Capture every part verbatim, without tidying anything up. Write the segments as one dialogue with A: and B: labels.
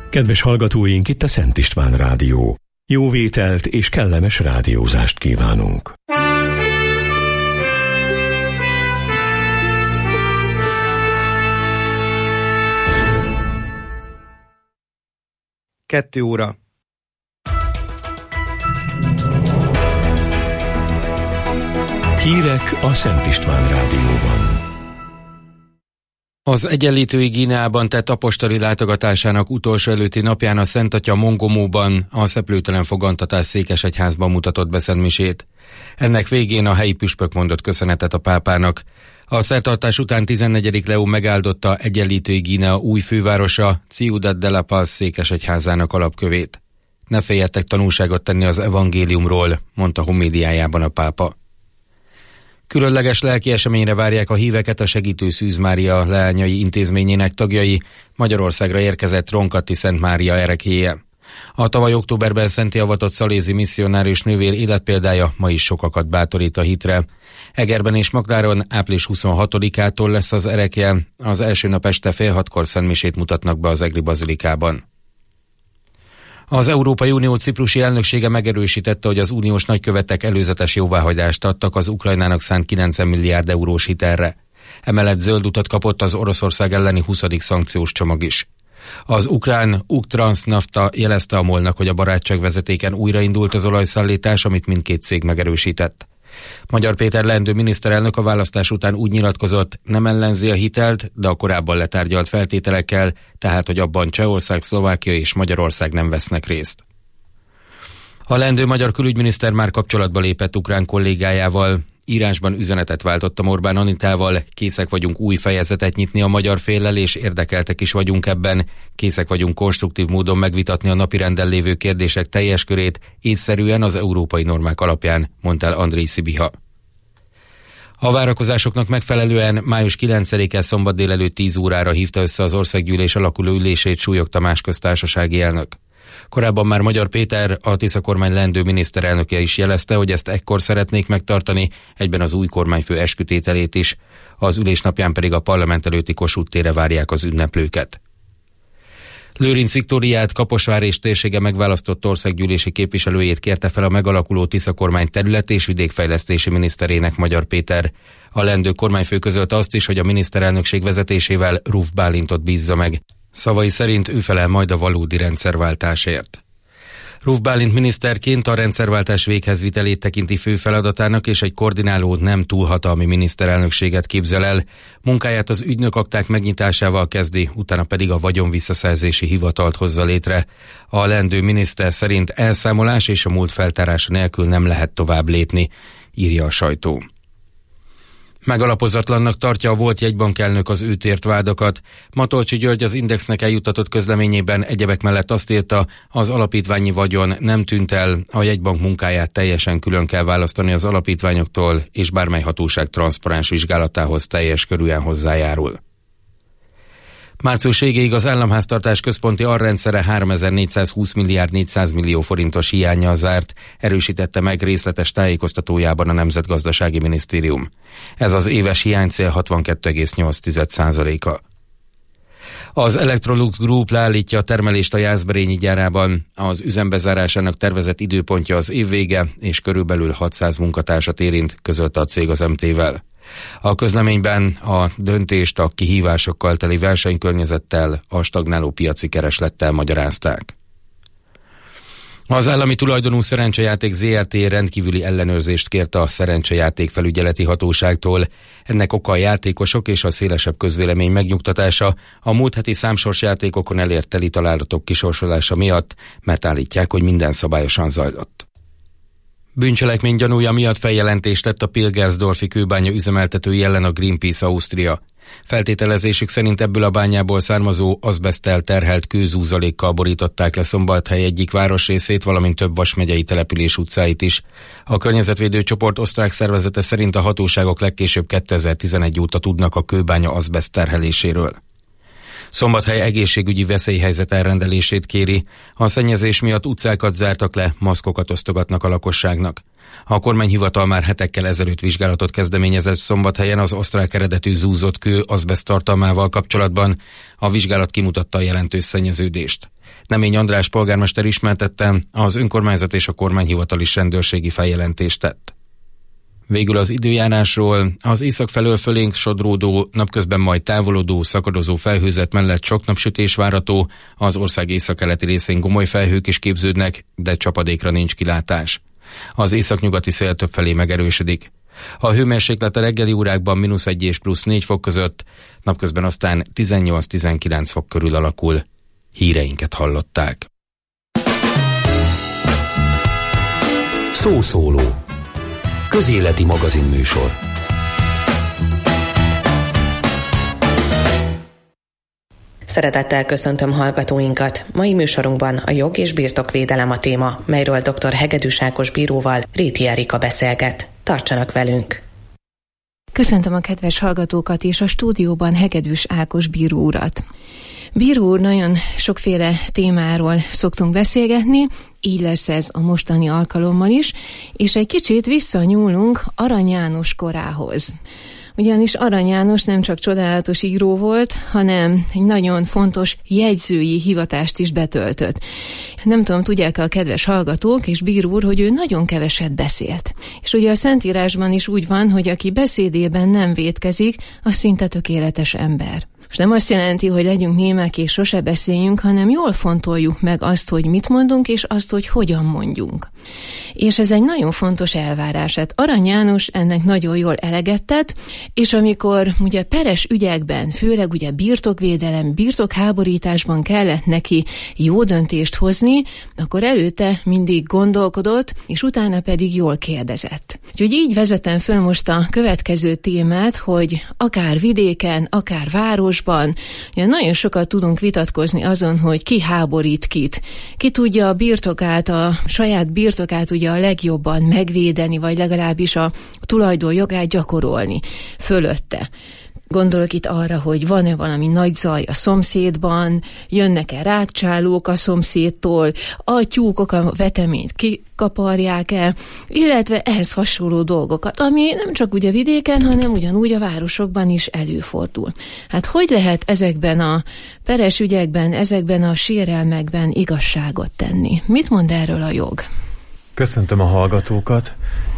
A: Kedves hallgatóink, itt a Szent István Rádió. Jó vételt és kellemes rádiózást kívánunk.
B: Kettő óra.
A: Hírek a Szent István Rádióban.
C: Az Egyenlítői Guineában tett apostoli látogatásának utolsó előtti napján a Szent Atya Mongomóban a szeplőtelen fogantatás székesegyházban mutatott be szentmisét. Ennek végén a helyi püspök mondott köszönetet a pápának. A szertartás után tizennegyedik Leó megáldotta Egyenlítői Guinea új fővárosa, Ciudad de la Paz székesegyházának alapkövét. Ne féljetek tanúságot tenni az evangéliumról, mondta homéliájában a pápa. Különleges lelki eseményre várják a híveket a Segítő Szűz Mária leányai intézményének tagjai, Magyarországra érkezett Ronkatti Szent Mária ereklyéje. A tavaly októberben szentté avatott szalézi misszionárius nővér életpéldája ma is sokakat bátorít a hitre. Egerben és Magdáron április huszonhatodikától lesz az erekje, az első nap este fél hatkor szentmisét mutatnak be az egri bazilikában. Az Európai Unió ciprusi elnöksége megerősítette, hogy az uniós nagykövetek előzetes jóváhagyást adtak az Ukrajnának szánt kilencven milliárd eurós hitelre. Emellett zöld utat kapott az Oroszország elleni huszadik szankciós csomag is. Az ukrán Uktransnafta jelezte a molnak, hogy a barátságvezetéken újraindult az olajszállítás, amit mindkét cég megerősített. Magyar Péter leendő miniszterelnök a választás után úgy nyilatkozott, nem ellenzi a hitelt, de a korábban letárgyalt feltételekkel, tehát hogy abban Csehország, Szlovákia és Magyarország nem vesznek részt. A leendő magyar külügyminiszter már kapcsolatba lépett ukrán kollégájával. Írásban üzenetet váltottam Orbán Anitával, készek vagyunk új fejezetet nyitni a magyar féllel, és érdekeltek is vagyunk ebben. Készek vagyunk konstruktív módon megvitatni a napirenden lévő kérdések teljes körét, észszerűen az európai normák alapján, mondta el Andrej Szibiha. A várakozásoknak megfelelően május kilencedike szombat délelőtt tíz órára hívta össze az országgyűlés alakuló ülését Súlyog Tamás köztársasági elnök. Korábban már Magyar Péter, a Tisza kormány leendő miniszterelnöke is jelezte, hogy ezt ekkor szeretnék megtartani, egyben az új kormányfő eskütételét is. Az ülés napján pedig a parlament előtti Kossuth térre várják az ünneplőket. Lőrinc Viktóriát, Kaposvár és térsége megválasztott országgyűlési képviselőjét kérte fel a megalakuló Tisza kormány terület- és vidékfejlesztési miniszterének Magyar Péter. A leendő kormányfő közölte azt is, hogy a miniszterelnökség vezetésével Ruf Bálintot bízza meg. Szavai szerint ő felel majd a valódi rendszerváltásért. Ruf Bálint miniszterként a rendszerváltás véghezvitelét tekinti fő feladatának, és egy koordináló, nem túlhatalmi miniszterelnökséget képzel el. Munkáját az ügynökakták megnyitásával kezdi, utána pedig a vagyonvisszaszerzési hivatalt hozza létre. A leendő miniszter szerint elszámolás és a múlt feltárása nélkül nem lehet tovább lépni, írja a sajtó. Megalapozatlannak tartja a volt jegybankelnök az őt ért vádakat. Matolcsy György az Indexnek eljutatott közleményében egyebek mellett azt írta, az alapítványi vagyon nem tűnt el, a jegybank munkáját teljesen külön kell választani az alapítványoktól, és bármely hatóság transzparens vizsgálatához teljes körűen hozzájárul. Március végéig az államháztartás központi arrendszere háromezer-négyszázhúsz milliárd négyszáz millió forintos hiánnyal zárt, erősítette meg részletes tájékoztatójában a Nemzetgazdasági Minisztérium. Ez az éves hiánycél hatvankettő egész nyolc százaléka. Az Electrolux Group leállítja a termelést a Jászberényi gyárában. Az üzem bezárásának tervezett időpontja az év vége, és körülbelül hatszáz munkatársat érint, közölte a cég az em té-vel. A közleményben a döntést a kihívásokkal teli versenykörnyezettel, a stagnáló piaci kereslettel magyarázták. Az állami tulajdonú szerencsejáték zé er té rendkívüli ellenőrzést kérte a szerencsejáték felügyeleti hatóságtól. Ennek oka a játékosok és a szélesebb közvélemény megnyugtatása a múlt heti számsorsjátékokon elért teli találatok kisorsolása miatt, mert állítják, hogy minden szabályosan zajlott. Bűncselekmény gyanúja miatt feljelentést tett a Pilgersdorfi kőbánya üzemeltetői ellen a Greenpeace Ausztria. Feltételezésük szerint ebből a bányából származó azbeszttel terhelt kőzúzalékkal borították le Szombathely egyik városrészét, valamint több Vas megyei település utcáit is. A környezetvédő csoport osztrák szervezete szerint a hatóságok legkésőbb kétezer-tizenegy óta tudnak a kőbánya azbeszt terheléséről. Szombathely egészségügyi veszélyhelyzet elrendelését kéri. A szennyezés miatt utcákat zártak le, maszkokat osztogatnak a lakosságnak. A kormányhivatal már hetekkel ezelőtt vizsgálatot kezdeményezett Szombathelyen az osztrák eredetű zúzott kő azbeszt tartalmával kapcsolatban. A vizsgálat kimutatta a jelentős szennyeződést. Nemény András polgármester ismertette, az önkormányzat és a kormányhivatal is rendőrségi feljelentést tett. Végül az időjárásról: az észak felől fölénk sodródó, napközben majd távolodó, szakadozó felhőzet mellett sok napsütés várható, az ország északkeleti részén gomoly felhők is képződnek, de csapadékra nincs kilátás. Az északnyugati szél többfelé megerősödik. A hőmérséklet a reggeli órákban mínusz egy és plusz négy fok között, napközben aztán tizennyolc-tizenkilenc fok körül alakul. Híreinket hallották.
A: Szószóló. Közéleti magazinműsor.
B: Szeretettel köszöntöm hallgatóinkat. Mai műsorunkban a jog és birtokvédelem a téma, melyről dr. Hegedűs Ákos bíróval Réti Erika beszélget. Tartsanak velünk!
D: Köszöntöm a kedves hallgatókat és a stúdióban Hegedűs Ákos bíró urat. Bíró úr, nagyon sokféle témáról szoktunk beszélgetni, így lesz ez a mostani alkalommal is, és egy kicsit visszanyúlunk Arany János korához. Ugyanis Arany János nem csak csodálatos író volt, hanem egy nagyon fontos jegyzői hivatást is betöltött. Nem tudom, tudják-e a kedves hallgatók és bíró úr, hogy ő nagyon keveset beszélt. És ugye a Szentírásban is úgy van, hogy aki beszédében nem vétkezik, az szinte tökéletes ember. És nem azt jelenti, hogy legyünk némek és sose beszéljünk, hanem jól fontoljuk meg azt, hogy mit mondunk, és azt, hogy hogyan mondjunk. És ez egy nagyon fontos elvárás. Hát Arany János ennek nagyon jól eleget tett, és amikor ugye peres ügyekben, főleg ugye birtokvédelem, birtokháborításban kellett neki jó döntést hozni, akkor előtte mindig gondolkodott, és utána pedig jól kérdezett. Úgyhogy így vezetem föl most a következő témát, hogy akár vidéken, akár város, ugye nagyon sokat tudunk vitatkozni azon, hogy ki háborít kit. Ki tudja a birtokát, a saját birtokát ugye a legjobban megvédeni, vagy legalábbis a tulajdonjogát gyakorolni fölötte. Gondolok itt arra, hogy van-e valami nagy zaj a szomszédban, jönnek-e rágcsálók a szomszédtól, a tyúkok a veteményt kikaparják-e, illetve ehhez hasonló dolgokat, ami nem csak ugye vidéken, hanem ugyanúgy a városokban is előfordul. Hát hogy lehet ezekben a peres ügyekben, ezekben a sérelmekben igazságot tenni? Mit mond erről a jog?
E: Köszöntöm a hallgatókat,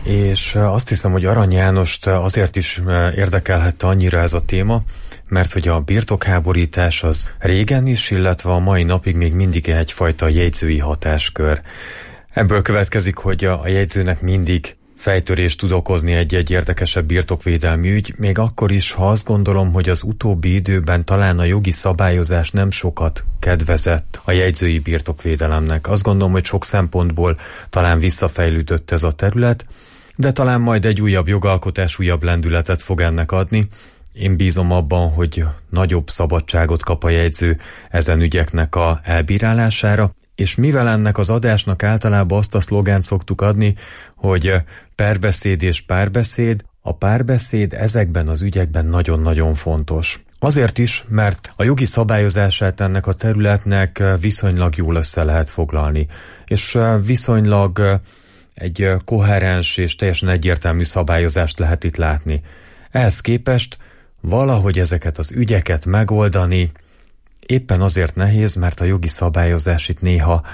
E: és azt hiszem, hogy Arany Jánost azért is érdekelhette annyira ez a téma, mert hogy a birtokháborítás az régen is, illetve a mai napig még mindig egyfajta jegyzői hatáskör. Ebből következik, hogy a jegyzőnek mindig fejtörést tud okozni egy-egy érdekesebb birtokvédelmi ügy, még akkor is, ha azt gondolom, hogy az utóbbi időben talán a jogi szabályozás nem sokat kedvezett a jegyzői birtokvédelemnek. Azt gondolom, hogy sok szempontból talán visszafejlődött ez a terület, de talán majd egy újabb jogalkotás újabb lendületet fog ennek adni. Én bízom abban, hogy nagyobb szabadságot kap a jegyző ezen ügyeknek a elbírálására, és mivel ennek az adásnak általában azt a szlogánt szoktuk adni, hogy perbeszéd és párbeszéd, a párbeszéd ezekben az ügyekben nagyon-nagyon fontos. Azért is, mert a jogi szabályozását ennek a területnek viszonylag jól össze lehet foglalni, és viszonylag egy koherens és teljesen egyértelmű szabályozást lehet itt látni. Ehhez képest valahogy ezeket az ügyeket megoldani éppen azért nehéz, mert a jogi szabályozás itt néha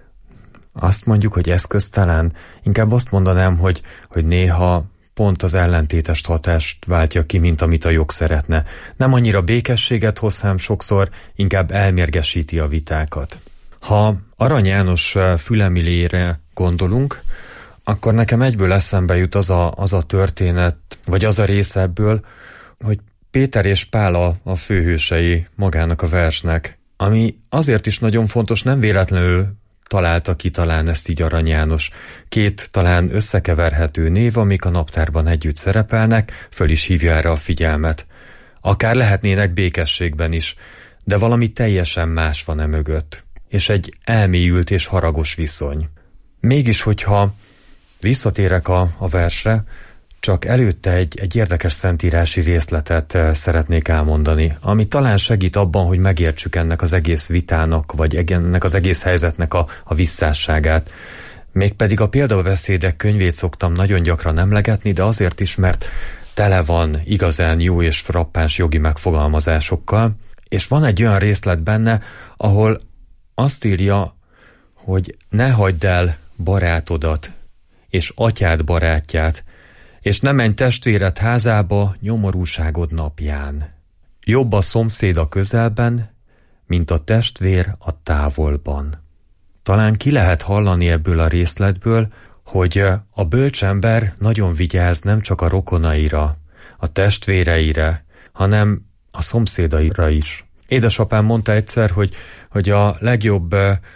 E: azt mondjuk, hogy eszköztelen, inkább azt mondanám, hogy, hogy néha pont az ellentétes hatást váltja ki, mint amit a jog szeretne. Nem annyira békességet hoz, hanem sokszor inkább elmérgesíti a vitákat. Ha Arany János fülemilére gondolunk, akkor nekem egyből eszembe jut az a, az a történet, vagy az a rész ebből, hogy Péter és Pál a, a főhősei magának a versnek, ami azért is nagyon fontos, nem véletlenül találta ki talán ezt így Arany János. Két talán összekeverhető név, amik a naptárban együtt szerepelnek, föl is hívja erre a figyelmet. Akár lehetnének békességben is, de valami teljesen más van e mögött, és egy elmélyült és haragos viszony. Mégis, hogyha visszatérek a, a versre, csak előtte egy, egy érdekes szentírási részletet szeretnék elmondani, ami talán segít abban, hogy megértsük ennek az egész vitának, vagy ennek az egész helyzetnek a, a visszásságát. Mégpedig a példabeszédek könyvét szoktam nagyon gyakran emlegetni, de azért is, mert tele van igazán jó és frappáns jogi megfogalmazásokkal, és van egy olyan részlet benne, ahol azt írja, hogy ne hagyd el barátodat, és atyád barátját, és ne menj testvéred házába nyomorúságod napján. Jobb a szomszéd a közelben, mint a testvér a távolban. Talán ki lehet hallani ebből a részletből, hogy a bölcsember nagyon vigyáz nem csak a rokonaira, a testvéreire, hanem a szomszédaira is. Édesapám mondta egyszer, hogy, hogy a legjobb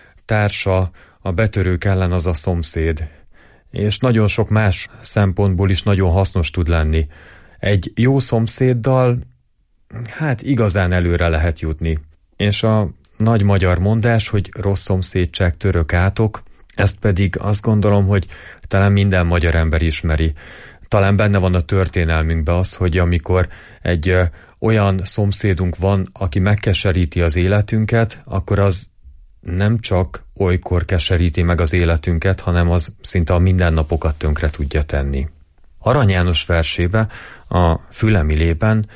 E: társa a betörők ellen az a szomszéd, és nagyon sok más szempontból is nagyon hasznos tud lenni. Egy jó szomszéddal, hát igazán előre lehet jutni. És a nagy magyar mondás, hogy rossz szomszédság török átok, ezt pedig azt gondolom, hogy talán minden magyar ember ismeri. Talán benne van a történelmünkben az, hogy amikor egy ö, olyan szomszédunk van, aki megkeseríti az életünket, akkor az nem csak olykor keseríti meg az életünket, hanem az szinte a mindennapokat tönkre tudja tenni. Arany János versébe, a Fülemilében,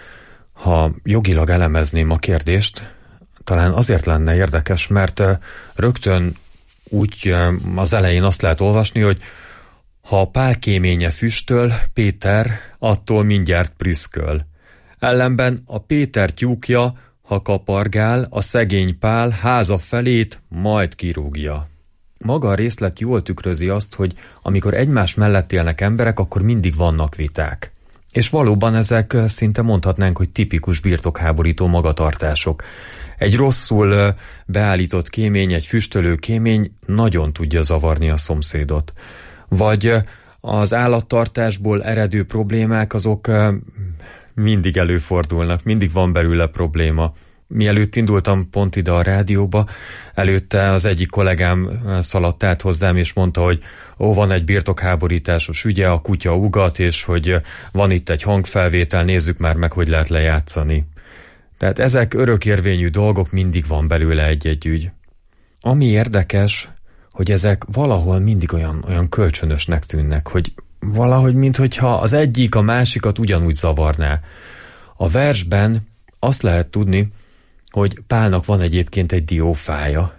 E: ha jogilag elemezném a kérdést, talán azért lenne érdekes, mert rögtön úgy az elején azt lehet olvasni, hogy ha a Pál kéménye füstöl, Péter attól mindjárt prüszköl. Ellenben a Péter tyúkja, ha kapargál, a szegény Pál háza felét majd kirúgja. Maga a részlet jól tükrözi azt, hogy amikor egymás mellett élnek emberek, akkor mindig vannak viták. És valóban ezek szinte mondhatnánk, hogy tipikus birtokháborító magatartások. Egy rosszul beállított kémény, egy füstölő kémény nagyon tudja zavarni a szomszédot. Vagy az állattartásból eredő problémák, azok mindig előfordulnak, mindig van belőle probléma. Mielőtt indultam pont ide a rádióba, előtte az egyik kollégám szaladt át hozzám, és mondta, hogy ó, van egy birtokháborításos ügye, a kutya ugat, és hogy van itt egy hangfelvétel, nézzük már meg, hogy lehet lejátszani. Tehát ezek örökérvényű dolgok, mindig van belőle egy-egy ügy. Ami érdekes, hogy ezek valahol mindig olyan, olyan kölcsönösnek tűnnek, hogy valahogy, minthogyha az egyik a másikat ugyanúgy zavarná. A versben azt lehet tudni, hogy Pálnak van egyébként egy diófája,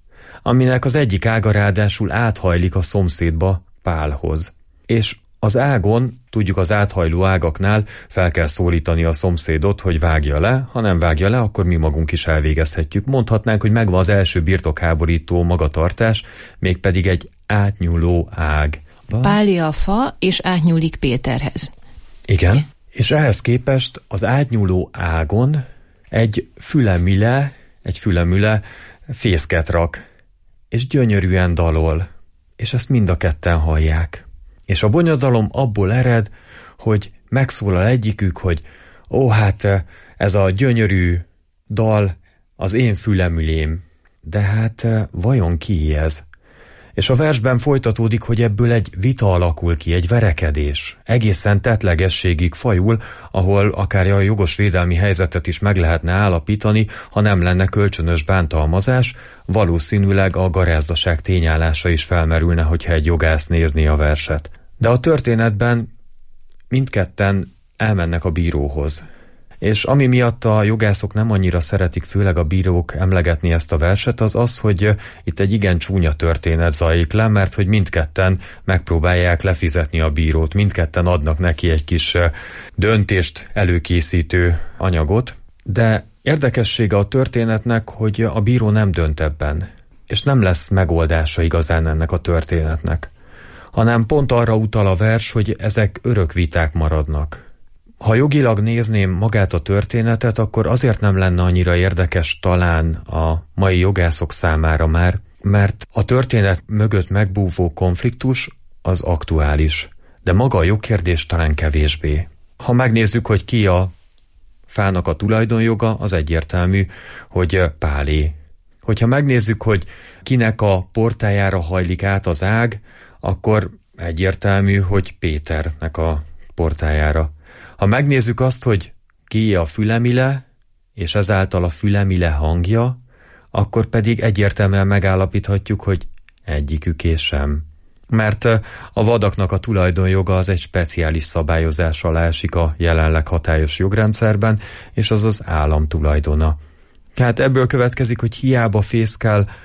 E: aminek az egyik ága ráadásul áthajlik a szomszédba Pálhoz. És az ágon, tudjuk, az áthajló ágaknál fel kell szólítani a szomszédot, hogy vágja le, ha nem vágja le, akkor mi magunk is elvégezhetjük. Mondhatnánk, hogy megvan az első birtokháborító magatartás, mégpedig egy átnyúló ág.
D: Páli a fa, és átnyúlik Péterhez.
E: Igen, és ehhez képest az átnyúló ágon egy fülemüle, egy fülemüle fészket rak, és gyönyörűen dalol, és ezt mind a ketten hallják. És a bonyodalom abból ered, hogy megszólal egyikük, hogy ó, hát ez a gyönyörű dal az én fülemülém, de hát vajon ki ez? És a versben folytatódik, hogy ebből egy vita alakul ki, egy verekedés. Egészen tettlegességig fajul, ahol akár a jogos védelmi helyzetet is meg lehetne állapítani, ha nem lenne kölcsönös bántalmazás, valószínűleg a garázdaság tényállása is felmerülne, hogyha egy jogász nézni a verset. De a történetben mindketten elmennek a bíróhoz. És ami miatt a jogászok nem annyira szeretik, főleg a bírók emlegetni ezt a verset, az az, hogy itt egy igen csúnya történet zajlik le, mert hogy mindketten megpróbálják lefizetni a bírót, mindketten adnak neki egy kis döntést előkészítő anyagot, de érdekessége a történetnek, hogy a bíró nem dönt ebben, és nem lesz megoldása igazán ennek a történetnek, hanem pont arra utal a vers, hogy ezek örök viták maradnak. Ha jogilag nézném magát a történetet, akkor azért nem lenne annyira érdekes talán a mai jogászok számára már, mert a történet mögött megbúvó konfliktus az aktuális, de maga a jogkérdés talán kevésbé. Ha megnézzük, hogy ki a fának a tulajdonjoga, az egyértelmű, hogy Pálé. Hogyha megnézzük, hogy kinek a portájára hajlik át az ág, akkor egyértelmű, hogy Péternek a portájára. Ha megnézzük azt, hogy ki a fülemile, és ezáltal a fülemile hangja, akkor pedig egyértelműen megállapíthatjuk, hogy egyiküké sem. Mert a vadaknak a tulajdonjoga az egy speciális szabályozás alá esik a jelenleg hatályos jogrendszerben, és az az állam tulajdona. Tehát ebből következik, hogy hiába fészkel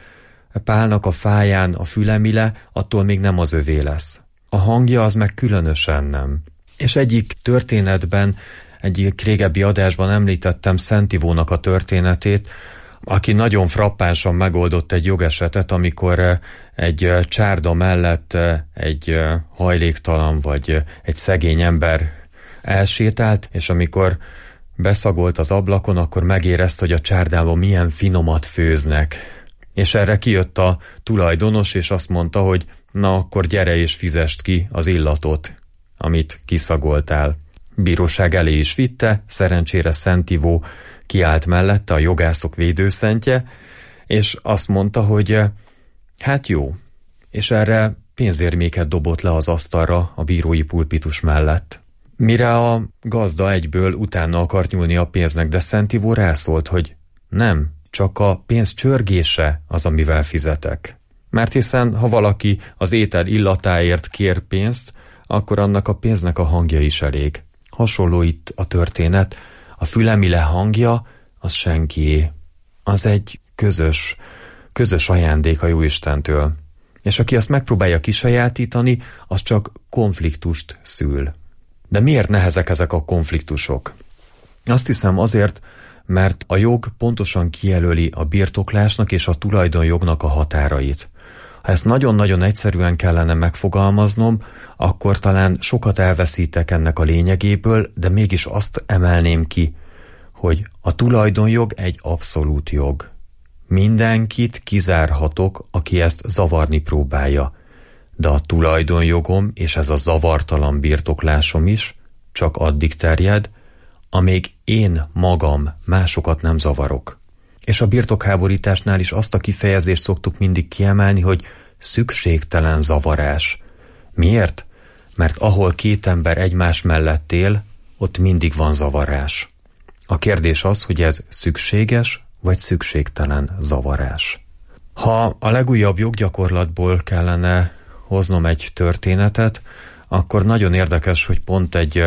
E: Pálnak a fáján a fülemile, attól még nem az övé lesz. A hangja az meg különösen nem. És egyik történetben, egyik régebbi adásban említettem Szent Ivónak a történetét, aki nagyon frappánsan megoldott egy jogesetet, amikor egy csárda mellett egy hajléktalan vagy egy szegény ember elsétált, és amikor beszagolt az ablakon, akkor megérezte, hogy a csárdában milyen finomat főznek. És erre kijött a tulajdonos, és azt mondta, hogy na akkor gyere és fizest ki az illatot, amit kiszagoltál. Bíróság elé is vitte, szerencsére Szent Ivó kiállt mellette, a jogászok védőszentje, és azt mondta, hogy hát jó, és erre pénzérméket dobott le az asztalra a bírói pulpitus mellett. Mire a gazda egyből utána akart nyúlni a pénznek, de Szent Ivó rászólt, hogy nem, csak a pénz csörgése az, amivel fizetek. Mert hiszen, ha valaki az étel illatáért kér pénzt, akkor annak a pénznek a hangja is elég. Hasonló itt a történet, a fülemile hangja az senkié. Az egy közös, közös ajándék a Jóistentől. És aki azt megpróbálja kisajátítani, az csak konfliktust szül. De miért nehezek ezek a konfliktusok? Azt hiszem azért, mert a jog pontosan kijelöli a birtoklásnak és a tulajdonjognak a határait. Ha ezt nagyon-nagyon egyszerűen kellene megfogalmaznom, akkor talán sokat elveszítek ennek a lényegéből, de mégis azt emelném ki, hogy a tulajdonjog egy abszolút jog. Mindenkit kizárhatok, aki ezt zavarni próbálja, de a tulajdonjogom és ez a zavartalan birtoklásom is csak addig terjed, amíg én magam másokat nem zavarok. És a birtokháborításnál is azt a kifejezést szoktuk mindig kiemelni, hogy szükségtelen zavarás. Miért? Mert ahol két ember egymás mellett él, ott mindig van zavarás. A kérdés az, hogy ez szükséges vagy szükségtelen zavarás. Ha a legújabb joggyakorlatból kellene hoznom egy történetet, akkor nagyon érdekes, hogy pont egy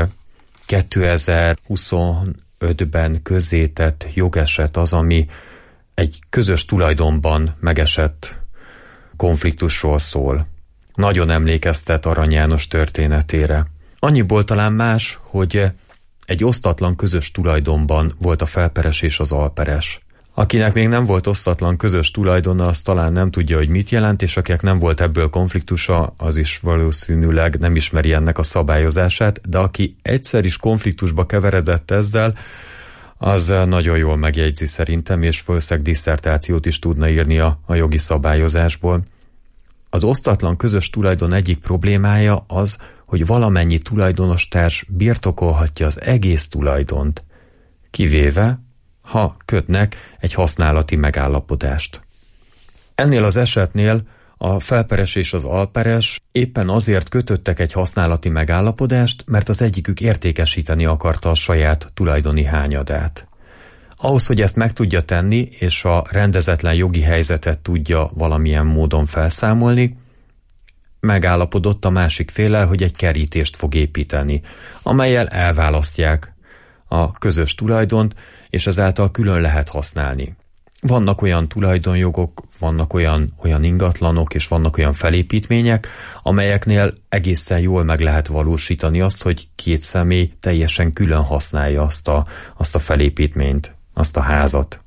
E: kétezer-huszonötben közzétett jogeset az, ami egy közös tulajdonban megesett konfliktusról szól. Nagyon emlékeztet Arany János történetére. Annyiból talán más, hogy egy osztatlan közös tulajdonban volt a felperes és az alperes. Akinek még nem volt osztatlan közös tulajdona, az talán nem tudja, hogy mit jelent, és akinek nem volt ebből konfliktusa, az is valószínűleg nem ismeri ennek a szabályozását, de aki egyszer is konfliktusba keveredett ezzel, az nagyon jól megjegyzi szerintem, és valószínűleg disszertációt is tudna írni a, a jogi szabályozásból. Az osztatlan közös tulajdon egyik problémája az, hogy valamennyi tulajdonostárs birtokolhatja az egész tulajdont, kivéve, ha kötnek egy használati megállapodást. Ennél az esetnél a felperes és az alperes éppen azért kötöttek egy használati megállapodást, mert az egyikük értékesíteni akarta a saját tulajdoni hányadát. Ahhoz, hogy ezt meg tudja tenni, és a rendezetlen jogi helyzetet tudja valamilyen módon felszámolni, megállapodott a másik féllel, hogy egy kerítést fog építeni, amellyel elválasztják a közös tulajdont, és ezáltal külön lehet használni. Vannak olyan tulajdonjogok, vannak olyan, olyan ingatlanok, és vannak olyan felépítmények, amelyeknél egészen jól meg lehet valósítani azt, hogy két személy teljesen külön használja azt a, azt a felépítményt, azt a házat.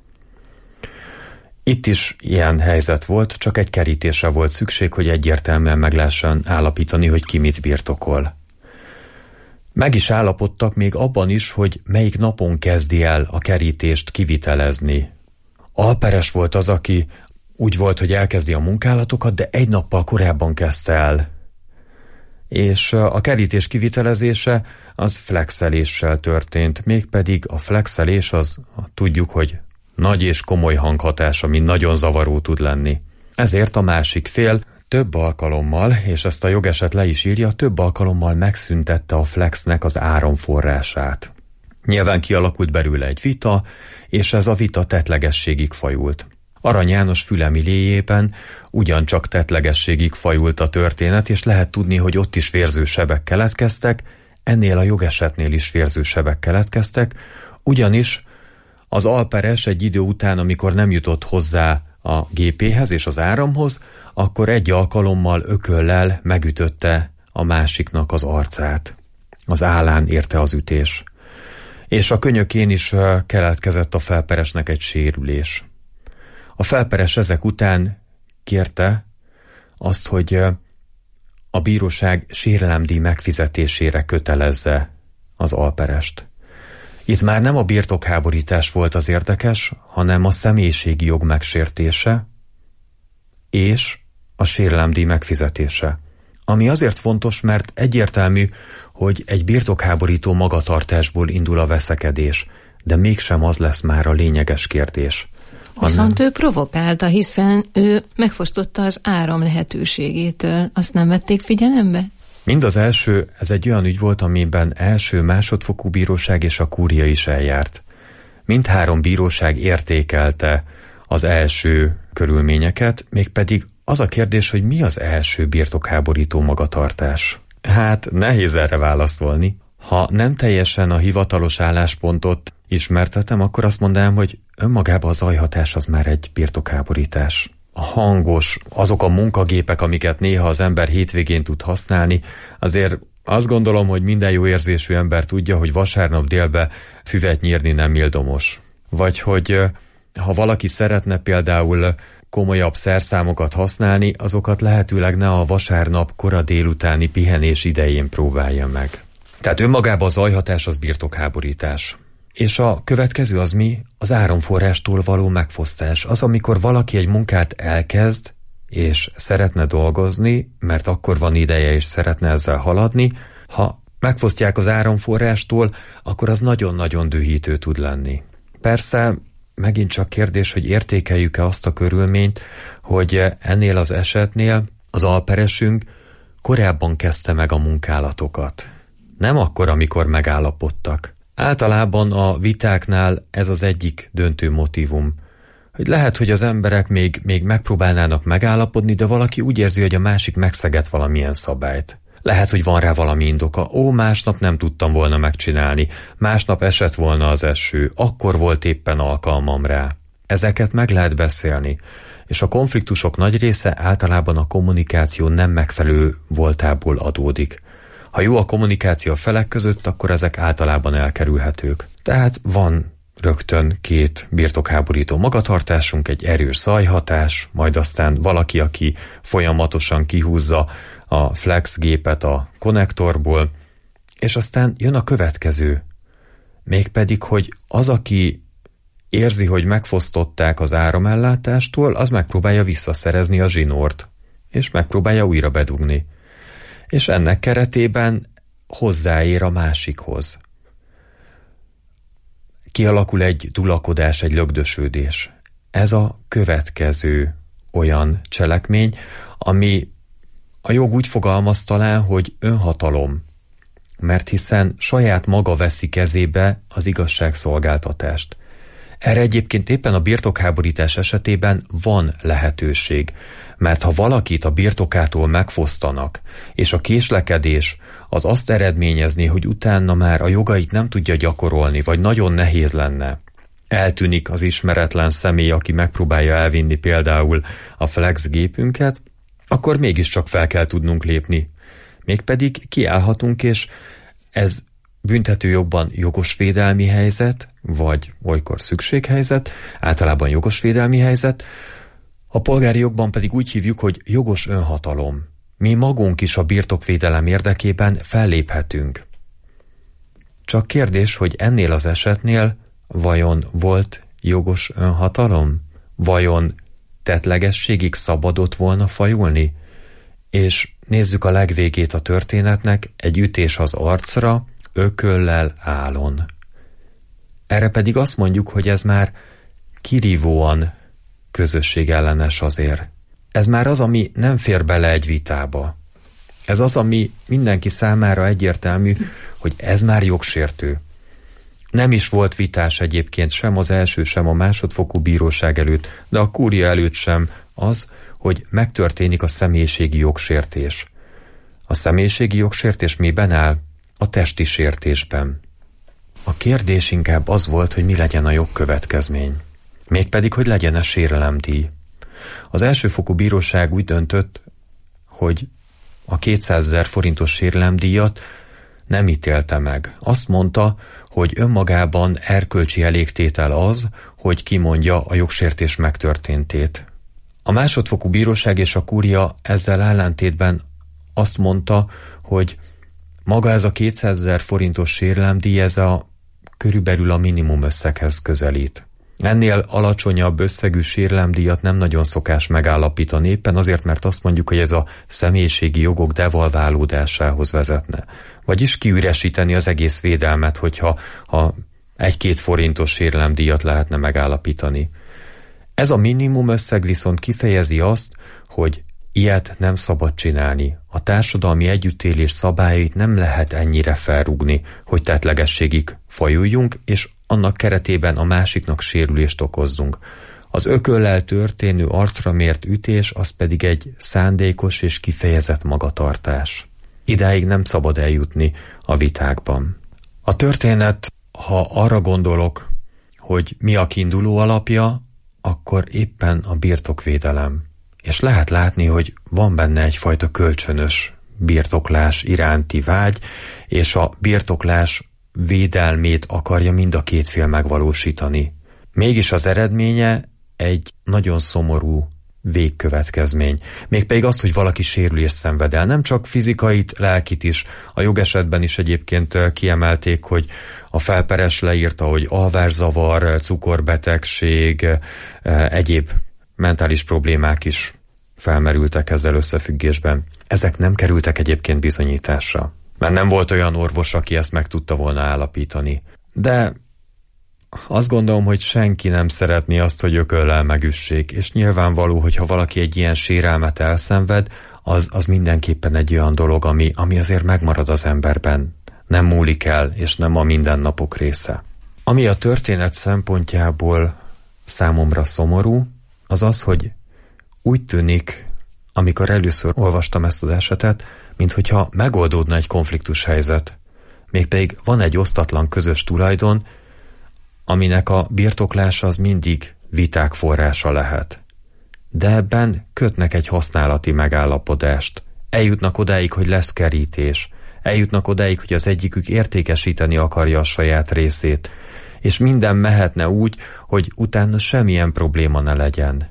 E: Itt is ilyen helyzet volt, csak egy kerítésre volt szükség, hogy egyértelműen meg lehessen állapítani, hogy ki mit birtokol. Meg is állapodtak még abban is, hogy melyik napon kezdi el a kerítést kivitelezni. Alperes volt az, aki úgy volt, hogy elkezdi a munkálatokat, de egy nappal korábban kezdte el. És a kerítés kivitelezése az flexeléssel történt, mégpedig a flexelés az tudjuk, hogy nagy és komoly hanghatás, ami nagyon zavaró tud lenni. Ezért a másik fél több alkalommal, és ezt a jogeset le is írja, több alkalommal megszüntette a flexnek az áramforrását. Nyilván kialakult belőle egy vita, és ez a vita tettlegességig fajult. Arany János fülemiléjében ugyancsak tettlegességig fajult a történet, és lehet tudni, hogy ott is vérzősebek keletkeztek, ennél a jogesetnél is vérzősebek keletkeztek, ugyanis az alperes egy idő után, amikor nem jutott hozzá a gépéhez és az áramhoz, akkor egy alkalommal ököllel megütötte a másiknak az arcát. Az állán érte az ütés. És a könyökén is keletkezett a felperesnek egy sérülés. A felperes ezek után kérte azt, hogy a bíróság sérelemdíj megfizetésére kötelezze az alperest. Itt már nem a birtokháborítás volt az érdekes, hanem a személyiségi jog megsértése és a sérelemdíj megfizetése. Ami azért fontos, mert egyértelmű, hogy egy birtokháborító magatartásból indul a veszekedés, de mégsem az lesz már a lényeges kérdés.
D: Viszont ő provokálta, hiszen ő megfosztotta az áram lehetőségétől. Azt nem vették figyelembe?
E: Mind az első, ez egy olyan ügy volt, amiben első, másodfokú bíróság és a kúria is eljárt. Mindhárom bíróság értékelte az első körülményeket, mégpedig az a kérdés, hogy mi az első birtokháborító magatartás. Hát nehéz erre válaszolni. Ha nem teljesen a hivatalos álláspontot ismertetem, akkor azt mondanám, hogy önmagában a zajhatás az már egy birtokháborítás. A hangos, azok a munkagépek, amiket néha az ember hétvégén tud használni, azért azt gondolom, hogy minden jó érzésű ember tudja, hogy vasárnap délbe füvet nyírni nem ildomos. Vagy hogy ha valaki szeretne például komolyabb szerszámokat használni, azokat lehetőleg ne a vasárnap kora délutáni pihenés idején próbálja meg. Tehát önmagában a zajhatás az birtokháborítás. És a következő az mi? Az áramforrástól való megfosztás. Az, amikor valaki egy munkát elkezd, és szeretne dolgozni, mert akkor van ideje, és szeretne ezzel haladni, ha megfosztják az áramforrástól, akkor az nagyon-nagyon dühítő tud lenni. Persze, megint csak kérdés, hogy értékeljük-e azt a körülményt, hogy ennél az esetnél az alperesünk korábban kezdte meg a munkálatokat. Nem akkor, amikor megállapodtak. Általában a vitáknál ez az egyik döntő motívum, hogy lehet, hogy az emberek még, még megpróbálnának megállapodni, de valaki úgy érzi, hogy a másik megszegett valamilyen szabályt. Lehet, hogy van rá valami indoka. Ó, másnap nem tudtam volna megcsinálni, másnap esett volna az eső, akkor volt éppen alkalmam rá. Ezeket meg lehet beszélni, és a konfliktusok nagy része általában a kommunikáció nem megfelelő voltából adódik. Ha jó a kommunikáció a felek között, akkor ezek általában elkerülhetők. Tehát van rögtön két birtokháborító magatartásunk, egy erős zajhatás, majd aztán valaki, aki folyamatosan kihúzza a flex gépet a konnektorból, és aztán jön a következő. Mégpedig, hogy az, aki érzi, hogy megfosztották az áramellátástól, az megpróbálja visszaszerezni a zsinort, és megpróbálja újra bedugni. És ennek keretében hozzáér a másikhoz. Kialakul egy dulakodás, egy lögdösödés. Ez a következő olyan cselekmény, ami a jog úgy fogalmaz talán, hogy önhatalom, mert hiszen saját maga veszi kezébe az igazságszolgáltatást. Erre egyébként éppen a birtokháborítás esetében van lehetőség, mert ha valakit a birtokától megfosztanak, és a késlekedés az azt eredményezni, hogy utána már a jogait nem tudja gyakorolni, vagy nagyon nehéz lenne, eltűnik az ismeretlen személy, aki megpróbálja elvinni például a flex gépünket, akkor mégiscsak fel kell tudnunk lépni. Mégpedig kiállhatunk, és ez büntetőjogban jogos védelmi helyzet, vagy olykor szükséghelyzet, általában jogos védelmi helyzet, a polgári jogban pedig úgy hívjuk, hogy jogos önhatalom. Mi magunk is a birtokvédelem érdekében felléphetünk. Csak kérdés, hogy ennél az esetnél vajon volt jogos önhatalom? Vajon tettlegességig szabadott volna fajulni? És nézzük a legvégét a történetnek, egy ütés az arcra, ököllel állon. Erre pedig azt mondjuk, hogy ez már kirívóan közösségellenes azért. Ez már az, ami nem fér bele egy vitába. Ez az, ami mindenki számára egyértelmű, hogy ez már jogsértő. Nem is volt vitás egyébként sem az első, sem a másodfokú bíróság előtt, de a kúria előtt sem az, hogy megtörténik a személyiségi jogsértés. A személyiségi jogsértés miben áll? A testi sértésben. A kérdés inkább az volt, hogy mi legyen a jogkövetkezmény. Mégpedig, hogy legyen-e sérelemdíj. Az elsőfokú bíróság úgy döntött, hogy a kétszázezer forintos sérelemdíjat nem ítélte meg. Azt mondta, hogy önmagában erkölcsi elégtétel az, hogy kimondja a jogsértés megtörténtét. A másodfokú bíróság és a kúria ezzel ellentétben azt mondta, hogy maga ez a kétszázezer forintos sérelemdíj, ez a körülbelül a minimum összeghez közelít. Ennél alacsonyabb összegű sérelemdíjat nem nagyon szokás megállapítani, éppen azért, mert azt mondjuk, hogy ez a személyiségi jogok devalválódásához vezetne. Vagyis kiüresíteni az egész védelmet, hogyha ha egy-két forintos sérelemdíjat lehetne megállapítani. Ez a minimum összeg viszont kifejezi azt, hogy ilyet nem szabad csinálni. A társadalmi együttélés szabályait nem lehet ennyire felrúgni, hogy tettlegességig fajuljunk, és annak keretében a másiknak sérülést okozzunk. Az ököllel történő arcra mért ütés, az pedig egy szándékos és kifejezett magatartás. Idáig nem szabad eljutni a vitákban. A történet, ha arra gondolok, hogy mi a kiinduló alapja, akkor éppen a birtokvédelem. És lehet látni, hogy van benne egyfajta kölcsönös birtoklás iránti vágy, és a birtoklás védelmét akarja mind a két fél megvalósítani. Mégis az eredménye egy nagyon szomorú végkövetkezmény. Mégpedig az, hogy valaki sérülést szenved el. Nem csak fizikait, lelkit is. A jogesetben is egyébként kiemelték, hogy a felperes leírta, hogy alvászavar, cukorbetegség, egyéb mentális problémák is felmerültek ezzel összefüggésben. Ezek nem kerültek egyébként bizonyításra, mert nem volt olyan orvos, aki ezt meg tudta volna állapítani. De azt gondolom, hogy senki nem szeretné azt, hogy ököllel megüssék, és nyilvánvaló, hogy ha valaki egy ilyen sérelmet elszenved, az, az mindenképpen egy olyan dolog, ami, ami azért megmarad az emberben. Nem múlik el, és nem a mindennapok része. Ami a történet szempontjából számomra szomorú, az az, hogy úgy tűnik, amikor először olvastam ezt az esetet, minthogyha megoldódna egy konfliktus helyzet. Mégpedig van egy osztatlan közös tulajdon, aminek a birtoklása az mindig viták forrása lehet. De ebben kötnek egy használati megállapodást. Eljutnak odáig, hogy lesz kerítés. Eljutnak odáig, hogy az egyikük értékesíteni akarja a saját részét. És minden mehetne úgy, hogy utána semmilyen probléma ne legyen.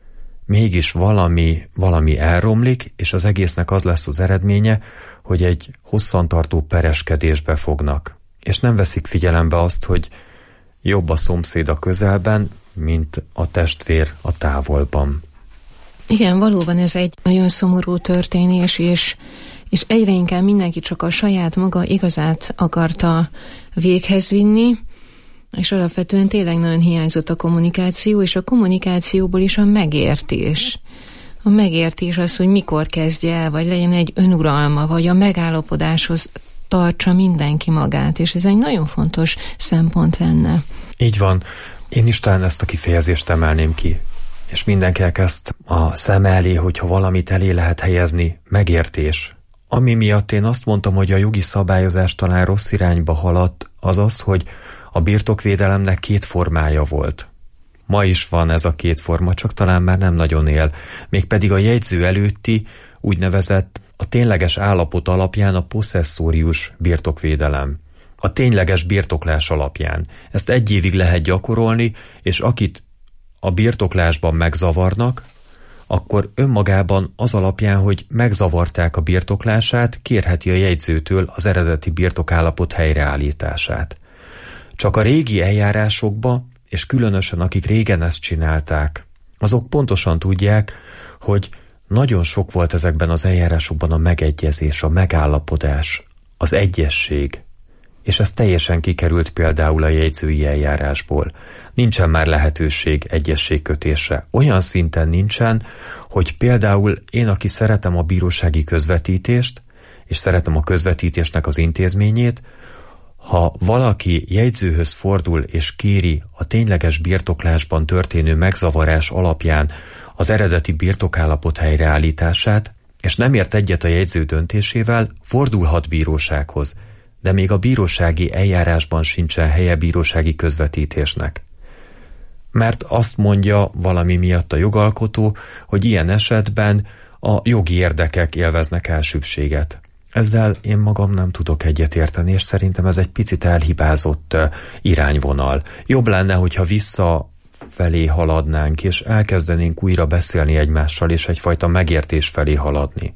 E: Mégis valami, valami elromlik, és az egésznek az lesz az eredménye, hogy egy hosszantartó pereskedésbe fognak. És nem veszik figyelembe azt, hogy jobb a szomszéd a közelben, mint a testvér a távolban.
D: Igen, valóban ez egy nagyon szomorú történés, és, és egyre inkább mindenki csak a saját maga igazát akarta véghez vinni, és alapvetően tényleg nagyon hiányzott a kommunikáció, és a kommunikációból is a megértés. A megértés az, hogy mikor kezdje el, vagy legyen egy önuralma, vagy a megállapodáshoz tartsa mindenki magát, és ez egy nagyon fontos szempont lenne.
E: Így van. Én is talán ezt a kifejezést emelném ki. És mindenki elkezd a szem elé, hogyha valamit elé lehet helyezni, megértés. Ami miatt én azt mondtam, hogy a jogi szabályozás talán rossz irányba haladt, az az, hogy a birtokvédelemnek két formája volt. Ma is van ez a két forma, csak talán már nem nagyon él. Mégpedig a jegyző előtti úgynevezett a tényleges állapot alapján a posszesszórius birtokvédelem. A tényleges birtoklás alapján. Ezt egy évig lehet gyakorolni, és akit a birtoklásban megzavarnak, akkor önmagában az alapján, hogy megzavarták a birtoklását, kérheti a jegyzőtől az eredeti birtokállapot helyreállítását. Csak a régi eljárásokba, és különösen akik régen ezt csinálták, azok pontosan tudják, hogy nagyon sok volt ezekben az eljárásokban a megegyezés, a megállapodás, az egyesség, és ez teljesen kikerült például a jegyzői eljárásból. Nincsen már lehetőség egyességkötésre. Olyan szinten nincsen, hogy például én, aki szeretem a bírósági közvetítést, és szeretem a közvetítésnek az intézményét, ha valaki jegyzőhöz fordul és kéri a tényleges birtoklásban történő megzavarás alapján az eredeti birtokállapot helyreállítását, és nem ért egyet a jegyző döntésével, fordulhat bírósághoz, de még a bírósági eljárásban sincsen helye bírósági közvetítésnek. mert azt mondja valami miatt a jogalkotó, hogy ilyen esetben a jogi érdekek élveznek elsőbbséget. Ezzel én magam nem tudok egyetérteni, és szerintem ez egy picit elhibázott irányvonal. Jobb lenne, hogyha vissza felé haladnánk, és elkezdenénk újra beszélni egymással, és egyfajta megértés felé haladni.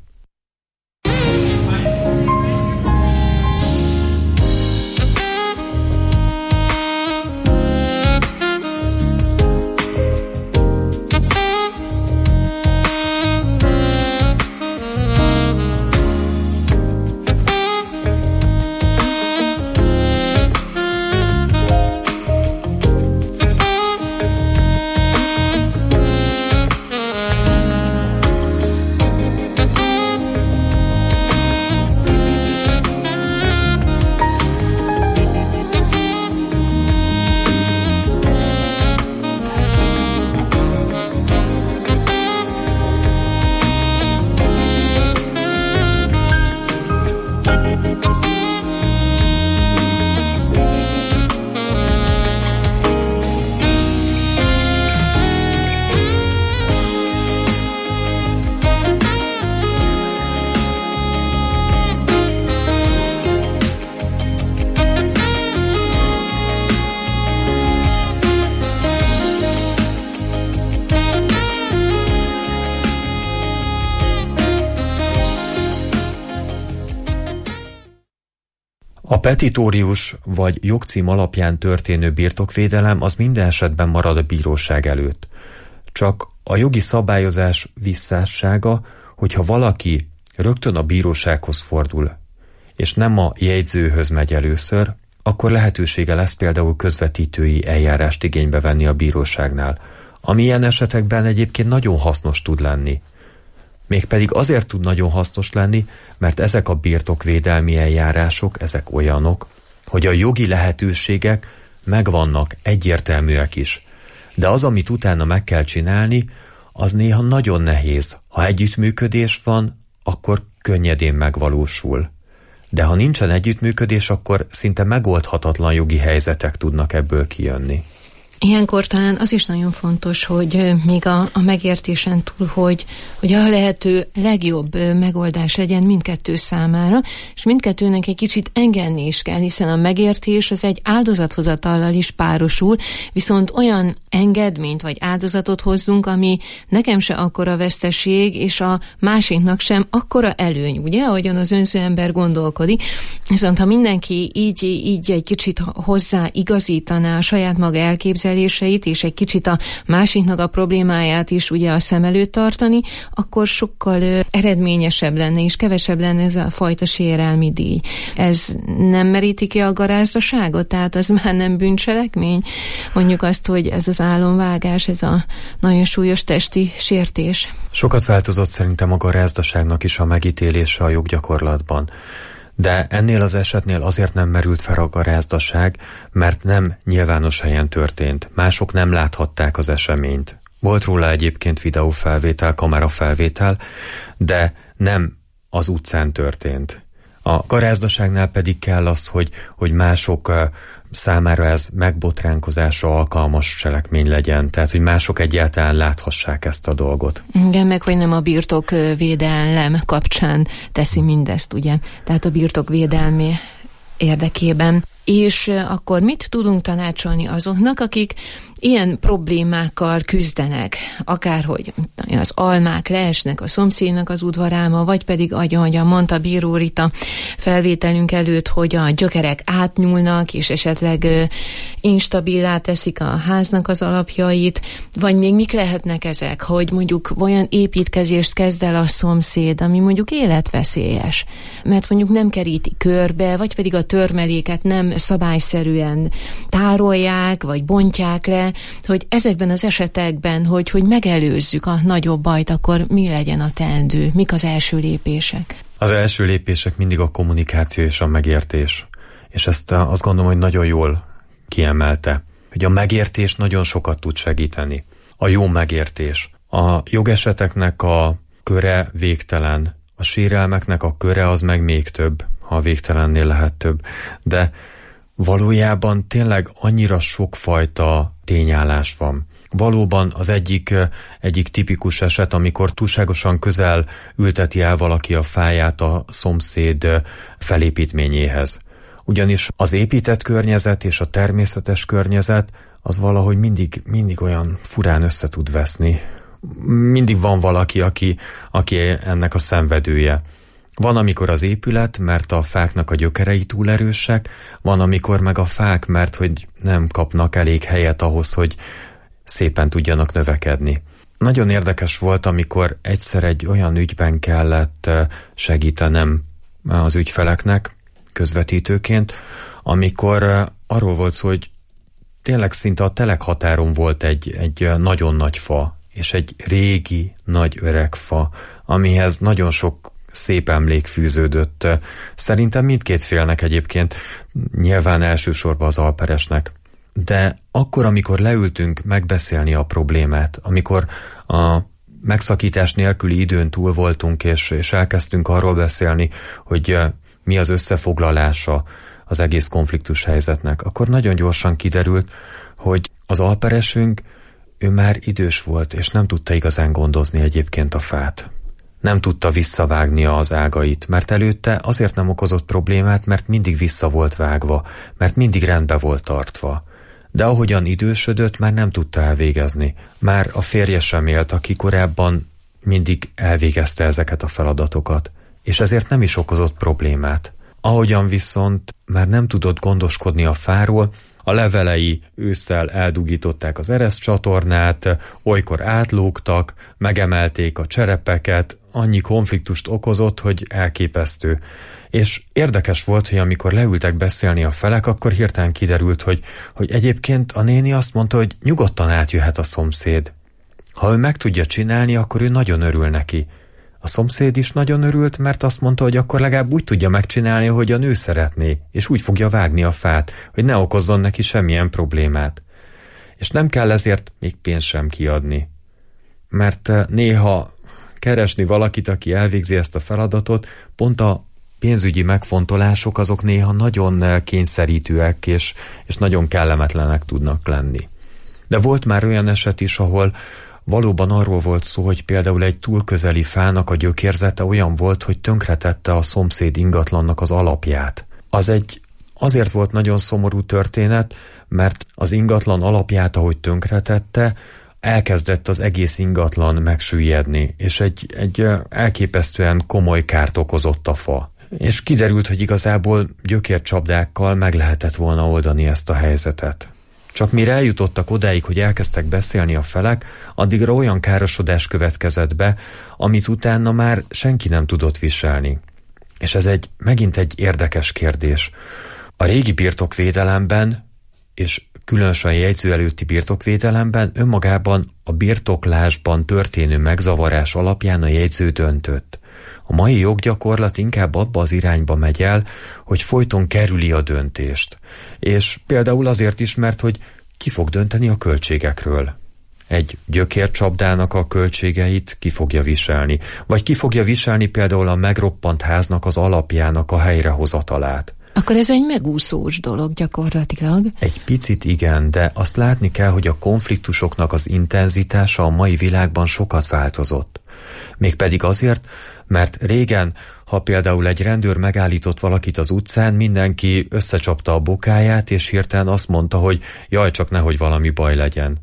E: A petitórius vagy jogcím alapján történő birtokvédelem az minden esetben marad a bíróság előtt. Csak a jogi szabályozás visszássága, hogyha valaki rögtön a bírósághoz fordul, és nem a jegyzőhöz megy először, akkor lehetősége lesz például közvetítői eljárást igénybe venni a bíróságnál, ami ilyen esetekben egyébként nagyon hasznos tud lenni. Mégpedig azért tud nagyon hasznos lenni, mert ezek a birtokvédelmi eljárások, ezek olyanok, hogy a jogi lehetőségek megvannak, egyértelműek is. De az, amit utána meg kell csinálni, az néha nagyon nehéz. Ha együttműködés van, akkor könnyedén megvalósul. De ha nincsen együttműködés, akkor szinte megoldhatatlan jogi helyzetek tudnak ebből kijönni.
D: Ilyenkor talán az is nagyon fontos, hogy még a, a megértésen túl, hogy, hogy a lehető legjobb megoldás legyen mindkettő számára, és mindkettőnek egy kicsit engedni is kell, hiszen a megértés az egy áldozathozatallal is párosul, viszont olyan engedményt vagy áldozatot hozzunk, ami nekem se akkora veszteség, és a másiknak sem akkora előny, ugye, ahogyan az önző ember gondolkodik. Viszont ha mindenki így, így egy kicsit hozzá igazítaná a saját maga elképzeléseit, és egy kicsit a másiknak a problémáját is ugye a szem előtt tartani, akkor sokkal ö, eredményesebb lenne, és kevesebb lenne ez a fajta sérelmi díj. Ez nem meríti ki a garázdaságot? Tehát az már nem bűncselekmény? Mondjuk azt, hogy ez az álomvágás, ez a nagyon súlyos testi sértés.
E: Sokat változott szerintem a garázdaságnak is a megítélése a joggyakorlatban. De ennél az esetnél azért nem merült fel a garázdaság, mert nem nyilvános helyen történt. Mások nem láthatták az eseményt. Volt róla egyébként videófelvétel, kamerafelvétel, de nem az utcán történt. A garázdaságnál pedig kell az, hogy, hogy mások számára ez megbotránkozásra alkalmas cselekmény legyen, tehát hogy mások egyáltalán láthassák ezt a dolgot.
D: Igen, meg hogy nem a birtokvédelem kapcsán teszi mindezt, ugye? Tehát a birtokvédelmi érdekében. És akkor mit tudunk tanácsolni azoknak, akik ilyen problémákkal küzdenek, akárhogy az almák leesnek a szomszédnak az udvaráma, vagy pedig, ahogyan mondta Bíró Rita felvételünk előtt, hogy a gyökerek átnyúlnak, és esetleg instabilá teszik a háznak az alapjait, vagy még mik lehetnek ezek, hogy mondjuk olyan építkezést kezd el a szomszéd, ami mondjuk életveszélyes, mert mondjuk nem keríti körbe, vagy pedig a törmeléket nem szabályszerűen tárolják, vagy bontják le, hogy ezekben az esetekben, hogy, hogy megelőzzük a nagyobb bajt, akkor mi legyen a teendő? Mik az első lépések?
E: Az első lépések mindig a kommunikáció és a megértés. És ezt azt gondolom, hogy nagyon jól kiemelte, hogy a megértés nagyon sokat tud segíteni. A jó megértés. A jogeseteknek a köre végtelen, a sérelmeknek a köre az meg még több, ha végtelennél lehet több. De valójában tényleg annyira sokfajta tényállás van. valóban az egyik, egyik tipikus eset, amikor túlságosan közel ülteti el valaki a fáját a szomszéd felépítményéhez. Ugyanis az épített környezet és a természetes környezet az valahogy mindig, mindig olyan furán össze tud veszni. Mindig van valaki, aki, aki ennek a szenvedője. Van, amikor az épület, mert a fáknak a gyökerei túl erősek, van, amikor meg a fák, mert hogy nem kapnak elég helyet ahhoz, hogy szépen tudjanak növekedni. Nagyon érdekes volt, amikor egyszer egy olyan ügyben kellett segítenem az ügyfeleknek közvetítőként, amikor arról volt szó, hogy tényleg szinte a telekhatáron volt egy, egy nagyon nagy fa, és egy régi, nagy öreg fa, amihez nagyon sok szép emlék fűződött. Szerintem mindkét félnek egyébként, nyilván elsősorban az alperesnek. De akkor, amikor leültünk megbeszélni a problémát, amikor a megszakítás nélküli időn túl voltunk, és, és elkezdtünk arról beszélni, hogy mi az összefoglalása az egész konfliktus helyzetnek, akkor nagyon gyorsan kiderült, hogy az alperesünk, ő már idős volt, és nem tudta igazán gondozni egyébként a fát. Nem tudta visszavágni az ágait, mert előtte azért nem okozott problémát, mert mindig vissza volt vágva, mert mindig rendbe volt tartva. De ahogyan idősödött, már nem tudta elvégezni. Már a férje sem élt, aki korábban mindig elvégezte ezeket a feladatokat, és ezért nem is okozott problémát. Ahogyan viszont már nem tudott gondoskodni a fáról, a levelei ősszel eldugították az ereszcsatornát, olykor átlógtak, megemelték a cserepeket, annyi konfliktust okozott, hogy elképesztő. És érdekes volt, hogy amikor leültek beszélni a felek, akkor hirtelen kiderült, hogy, hogy egyébként a néni azt mondta, hogy nyugodtan átjöhet a szomszéd. Ha ő meg tudja csinálni, akkor ő nagyon örül neki. A szomszéd is nagyon örült, mert azt mondta, hogy akkor legalább úgy tudja megcsinálni, hogy a nő szeretné, és úgy fogja vágni a fát, hogy ne okozzon neki semmilyen problémát. És nem kell ezért még pénzt sem kiadni. Mert néha keresni valakit, aki elvégzi ezt a feladatot, pont a pénzügyi megfontolások azok néha nagyon kényszerítőek, és, és nagyon kellemetlenek tudnak lenni. De volt már olyan eset is, ahol valóban arról volt szó, hogy például egy túl közeli fának a gyökérzete olyan volt, hogy tönkretette a szomszéd ingatlannak az alapját. Az egy azért volt nagyon szomorú történet, mert az ingatlan alapját, ahogy tönkretette, elkezdett az egész ingatlan megsüllyedni, és egy, egy elképesztően komoly kárt okozott a fa. És kiderült, hogy igazából gyökércsapdákkal meg lehetett volna oldani ezt a helyzetet. Csak mire eljutottak odáig, hogy elkezdtek beszélni a felek, addigra olyan károsodás következett be, amit utána már senki nem tudott viselni. És ez egy megint egy érdekes kérdés. A régi birtokvédelemben, és különösen a jegyző előtti birtokvédelemben önmagában a birtoklásban történő megzavarás alapján a jegyző döntött. A mai joggyakorlat inkább abba az irányba megy el, hogy folyton kerüli a döntést. És például azért is, mert hogy ki fog dönteni a költségekről. Egy gyökércsapdának a költségeit ki fogja viselni, vagy ki fogja viselni például a megroppant háznak az alapjának a helyrehozatalát.
D: Akkor ez egy megúszós dolog gyakorlatilag.
E: Egy picit igen, de azt látni kell, hogy a konfliktusoknak az intenzitása a mai világban sokat változott. Mégpedig azért, mert régen, ha például egy rendőr megállított valakit az utcán, mindenki összecsapta a bokáját, és hirtelen azt mondta, hogy jaj, csak nehogy valami baj legyen.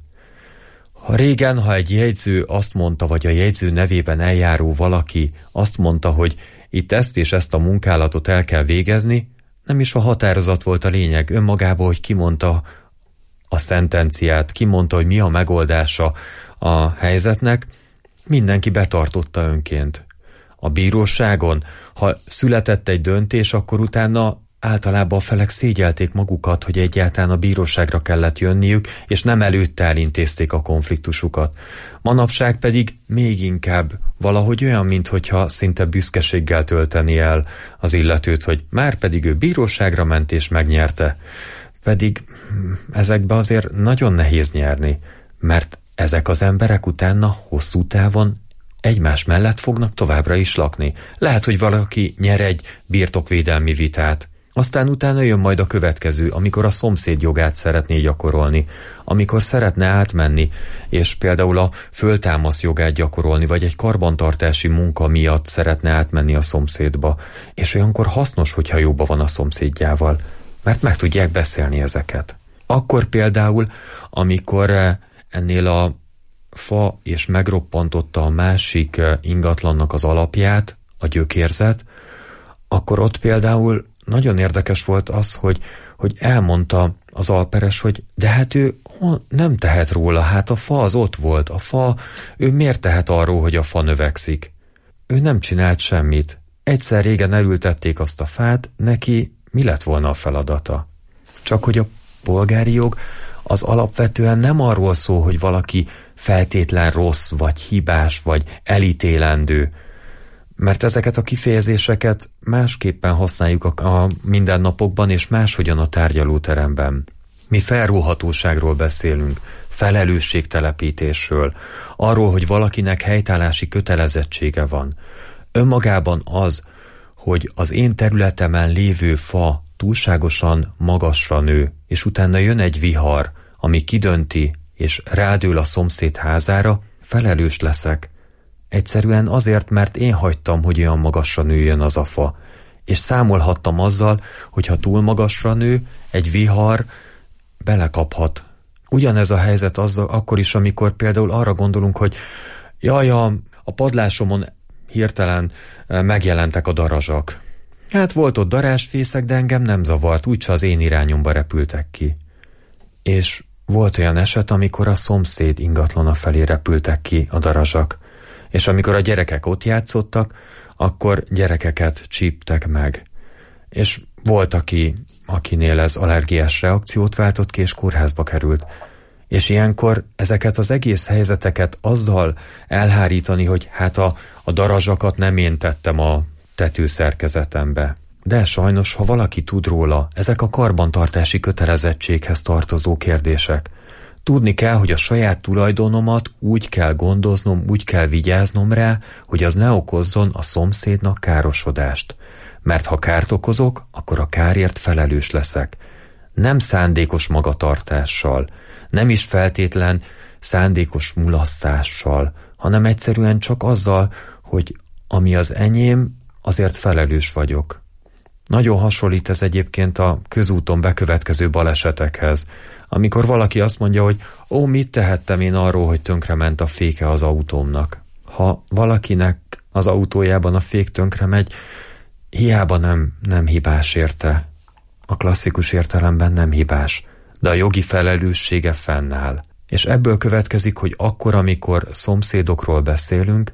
E: Ha régen, ha egy jegyző azt mondta, vagy a jegyző nevében eljáró valaki azt mondta, hogy itt ezt és ezt a munkálatot el kell végezni, nem is a határozat volt a lényeg, önmagában, hogy kimondta a szentenciát, kimondta, hogy mi a megoldása a helyzetnek, mindenki betartotta önként. A bíróságon, ha született egy döntés, akkor utána általában a felek szégyelték magukat, hogy egyáltalán a bíróságra kellett jönniük, és nem előtte elintézték a konfliktusukat. Manapság pedig még inkább valahogy olyan, minthogyha szinte büszkeséggel tölteni el az illetőt, hogy már pedig ő bíróságra ment és megnyerte. Pedig ezekbe azért nagyon nehéz nyerni, mert ezek az emberek utána hosszú távon egymás mellett fognak továbbra is lakni. Lehet, hogy valaki nyer egy birtokvédelmi vitát, Aztán utána jön majd a következő, amikor a szomszéd jogát szeretné gyakorolni, amikor szeretne átmenni, és például a föltámasz jogát gyakorolni, vagy egy karbantartási munka miatt szeretne átmenni a szomszédba, és olyankor hasznos, hogyha jóba van a szomszédjával, mert meg tudják beszélni ezeket. Akkor például, amikor ennél a fa és megroppantotta a másik ingatlannak az alapját, a gyökérzet, akkor ott például nagyon érdekes volt az, hogy, hogy elmondta az alperes, hogy de hát ő nem tehet róla, hát a fa az ott volt, a fa, ő miért tehet arról, hogy a fa növekszik? Ő nem csinált semmit. Egyszer régen elültették azt a fát, neki mi lett volna a feladata? Csak hogy a polgári jog az alapvetően nem arról szól, hogy valaki feltétlen rossz, vagy hibás, vagy elítélendő, mert ezeket a kifejezéseket másképpen használjuk a mindennapokban, és máshogyan a tárgyalóteremben. Mi felróhatóságról beszélünk, felelősségtelepítésről, arról, hogy valakinek helytállási kötelezettsége van. Önmagában az, hogy az én területemen lévő fa túlságosan magasra nő, és utána jön egy vihar, ami kidönti, és rádől a szomszéd házára, felelős leszek. Egyszerűen azért, mert én hagytam, hogy olyan magasra nőjön az a fa, és számolhattam azzal, hogy ha túl magasra nő, egy vihar belekaphat. Ugyanez a helyzet azzal, akkor is, amikor például arra gondolunk, hogy jaj, a, a padlásomon hirtelen megjelentek a darazsak. Hát volt ott darázsfészek, de engem nem zavart, úgyse az én irányomba repültek ki. És volt olyan eset, amikor a szomszéd ingatlana felé repültek ki a darazsak, és amikor a gyerekek ott játszottak, akkor gyerekeket csíptek meg. És volt, aki, akinél ez allergiás reakciót váltott ki, és kórházba került. És ilyenkor ezeket az egész helyzeteket azzal elhárítani, hogy hát a, a darazsakat nem én tettem a tetőszerkezetembe. De sajnos, ha valaki tud róla, ezek a karbantartási kötelezettséghez tartozó kérdések. Tudni kell, hogy a saját tulajdonomat úgy kell gondoznom, úgy kell vigyáznom rá, hogy az ne okozzon a szomszédnak károsodást. Mert ha kárt okozok, akkor a kárért felelős leszek. Nem szándékos magatartással, nem is feltétlen szándékos mulasztással, hanem egyszerűen csak azzal, hogy ami az enyém, azért felelős vagyok. Nagyon hasonlít ez egyébként a közúton bekövetkező balesetekhez, amikor valaki azt mondja, hogy ó, mit tehettem én arról, hogy tönkrement a féke az autómnak. Ha valakinek az autójában a fék tönkre megy, hiába nem, nem hibás érte. A klasszikus értelemben nem hibás, de a jogi felelőssége fennáll. És ebből következik, hogy akkor, amikor szomszédokról beszélünk,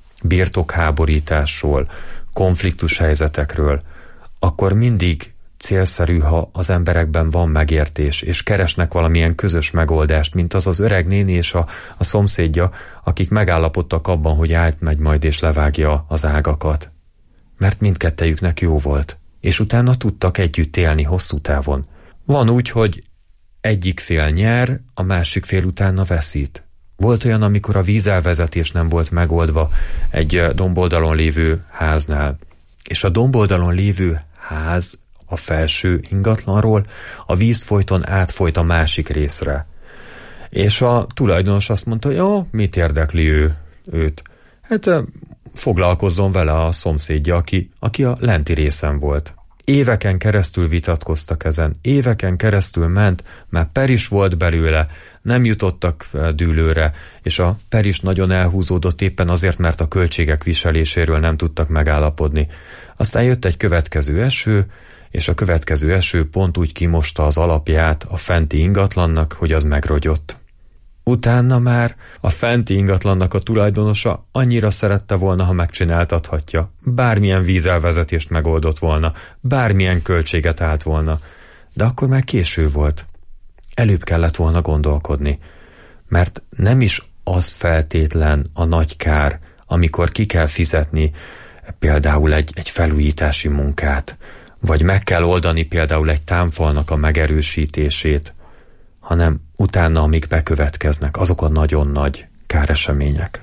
E: birtokháborításról, konfliktus helyzetekről, akkor mindig célszerű, ha az emberekben van megértés, és keresnek valamilyen közös megoldást, mint az az öreg néni és a, a szomszédja, akik megállapodtak abban, hogy átmegy majd és levágja az ágakat. Mert mindkettejüknek jó volt, és utána tudtak együtt élni hosszú távon. Van úgy, hogy egyik fél nyer, a másik fél utána veszít. Volt olyan, amikor a vízelvezetés nem volt megoldva egy domboldalon lévő háznál, és a domboldalon lévő ház a felső ingatlanról a víz folyton átfolyt a másik részre. És a tulajdonos azt mondta, hogy jó, mit érdekli ő, őt? Hát foglalkozzon vele a szomszédja, aki, aki a lenti részen volt. Éveken keresztül vitatkoztak ezen, éveken keresztül ment, már per is volt belőle, nem jutottak dűlőre, és a per is nagyon elhúzódott éppen azért, mert a költségek viseléséről nem tudtak megállapodni. Aztán jött egy következő eső, és a következő eső pont úgy kimosta az alapját a fenti ingatlannak, hogy az megrogyott. Utána már a fenti ingatlannak a tulajdonosa annyira szerette volna, ha megcsináltathatja. Bármilyen vízelvezetést megoldott volna, bármilyen költséget állt volna. De akkor már késő volt. Előbb kellett volna gondolkodni. Mert nem is az feltétlen a nagy kár, amikor ki kell fizetni például egy, egy felújítási munkát, vagy meg kell oldani például egy támfalnak a megerősítését, hanem utána, amik bekövetkeznek, azok a nagyon nagy káresemények.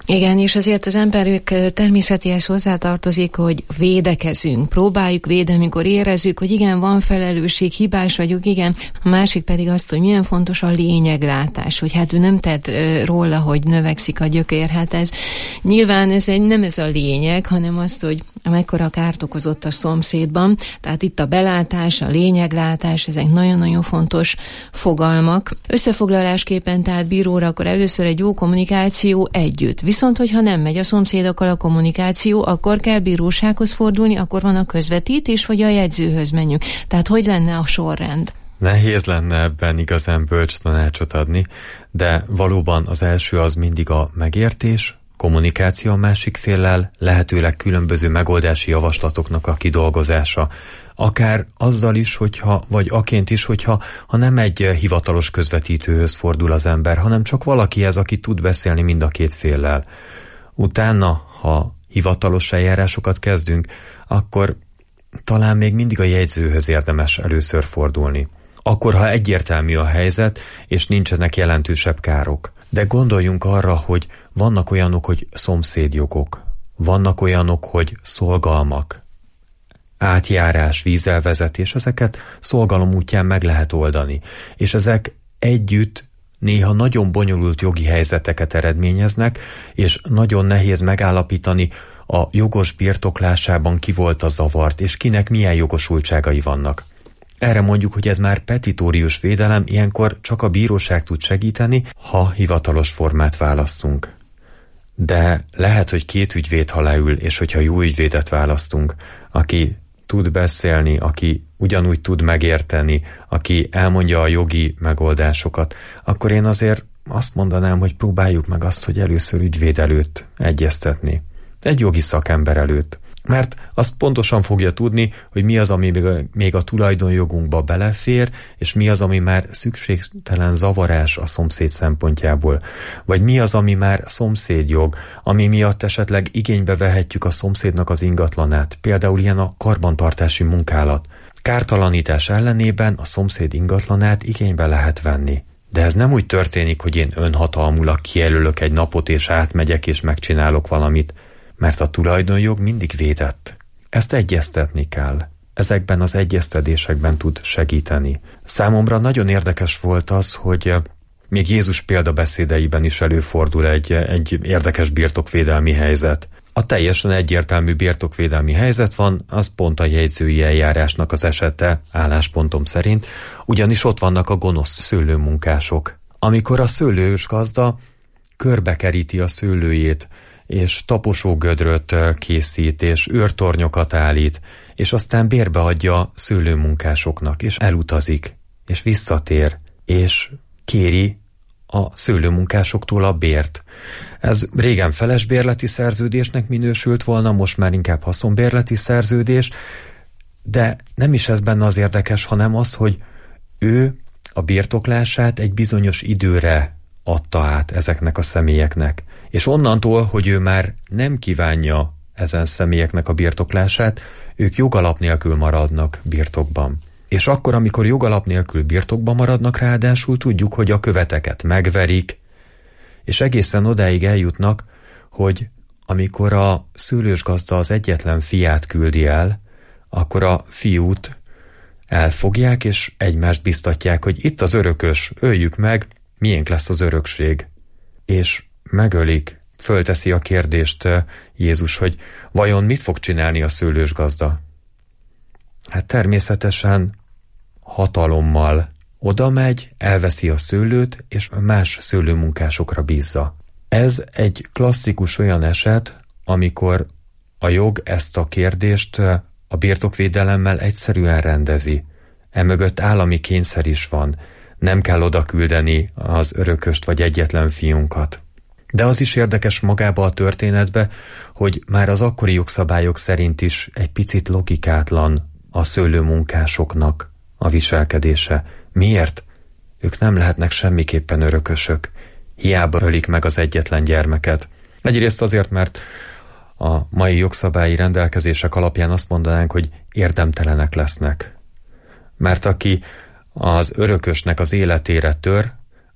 D: Igen, és azért az emberek természetéhez hozzátartozik, hogy védekezünk, próbáljuk védeni, amikor érezzük, hogy igen, van felelősség, hibás vagyok, igen. A másik pedig azt, hogy milyen fontos a lényeglátás, hogy hát ő nem tett róla, hogy növekszik a gyökér. Hát ez nyilván ez egy, nem ez a lényeg, hanem azt, hogy mekkora kárt okozott a szomszédban. Tehát itt a belátás, a lényeglátás, ezek nagyon-nagyon fontos fogalmak. Összefoglalásképpen, tehát bíróra akkor először egy jó kommunikáció együtt. Viszont, hogyha nem megy a szomszédokkal a kommunikáció, akkor kell bírósághoz fordulni, akkor van a közvetítés, vagy a jegyzőhöz menjünk. Tehát hogy lenne a sorrend?
E: Nehéz lenne ebben igazán bölcs tanácsot adni, de valóban az első az mindig a megértés, kommunikáció a másik féllel, lehetőleg különböző megoldási javaslatoknak a kidolgozása. Akár azzal is, hogyha, vagy aként is, hogyha ha nem egy hivatalos közvetítőhöz fordul az ember, hanem csak valakihez, aki tud beszélni mind a két féllel. Utána, ha hivatalos eljárásokat kezdünk, akkor talán még mindig a jegyzőhöz érdemes először fordulni. Akkor, ha egyértelmű a helyzet, és nincsenek jelentősebb károk. De gondoljunk arra, hogy vannak olyanok, hogy szomszédjogok, vannak olyanok, hogy szolgalmak, átjárás, vízelvezetés, ezeket szolgalom útján meg lehet oldani. És ezek együtt néha nagyon bonyolult jogi helyzeteket eredményeznek, és nagyon nehéz megállapítani a jogos birtoklásában ki volt a zavart, és kinek milyen jogosultságai vannak. Erre mondjuk, hogy ez már petitórius védelem, ilyenkor csak a bíróság tud segíteni, ha hivatalos formát választunk. De lehet, hogy két ügyvéd, ha leül, és hogyha jó ügyvédet választunk, aki tud beszélni, aki ugyanúgy tud megérteni, aki elmondja a jogi megoldásokat, akkor én azért azt mondanám, hogy próbáljuk meg azt, hogy először ügyvéd előtt egyeztetni. Egy jogi szakember előtt. Mert azt pontosan fogja tudni, hogy mi az, ami még a tulajdonjogunkba belefér, és mi az, ami már szükségtelen zavarás a szomszéd szempontjából. Vagy mi az, ami már szomszédjog, ami miatt esetleg igénybe vehetjük a szomszédnak az ingatlanát. Például ilyen a karbantartási munkálat. Kártalanítás ellenében a szomszéd ingatlanát igénybe lehet venni. De ez nem úgy történik, hogy én önhatalmulag kijelölök egy napot, és átmegyek, és megcsinálok valamit, mert a tulajdonjog mindig védett. Ezt egyeztetni kell. Ezekben az egyeztetésekben tud segíteni. Számomra nagyon érdekes volt az, hogy még Jézus példabeszédeiben is előfordul egy, egy érdekes birtokvédelmi helyzet. A teljesen egyértelmű birtokvédelmi helyzet van, az pont a jegyzői eljárásnak az esete, álláspontom szerint, ugyanis ott vannak a gonosz szőlőmunkások. Amikor a szőlős gazda körbekeríti a szőlőjét, és taposógödröt készít, és őrtornyokat állít, és aztán bérbe adja szőlőmunkásoknak, és elutazik, és visszatér, és kéri a szőlőmunkásoktól a bért. Ez régen felesbérleti szerződésnek minősült volna, most már inkább haszonbérleti szerződés, de nem is ez benne az érdekes, hanem az, hogy ő a birtoklását egy bizonyos időre adta át ezeknek a személyeknek. És onnantól, hogy ő már nem kívánja ezen személyeknek a birtoklását, ők jogalap nélkül maradnak birtokban. És akkor, amikor jogalap nélkül birtokban maradnak, ráadásul tudjuk, hogy a követeket megverik, és egészen odáig eljutnak, hogy amikor a szőlősgazda az egyetlen fiát küldi el, akkor a fiút elfogják, és egymást biztatják, hogy itt az örökös, öljük meg, miénk lesz az örökség. És megölik, fölteszi a kérdést Jézus, hogy vajon mit fog csinálni a szőlősgazda? Hát természetesen hatalommal oda megy, elveszi a szőlőt, és más szőlőmunkásokra bízza. Ez egy klasszikus olyan eset, amikor a jog ezt a kérdést a birtokvédelemmel egyszerűen rendezi. Emögött állami kényszer is van, nem kell oda küldeni az örököst vagy egyetlen fiunkat. De az is érdekes magába a történetbe, hogy már az akkori jogszabályok szerint is egy picit logikátlan a szőlőmunkásoknak a viselkedése. Miért? Ők nem lehetnek semmiképpen örökösök. Hiába ölik meg az egyetlen gyermeket. Egyrészt azért, mert a mai jogszabályi rendelkezések alapján azt mondanánk, hogy érdemtelenek lesznek. Mert aki az örökösnek az életére tör,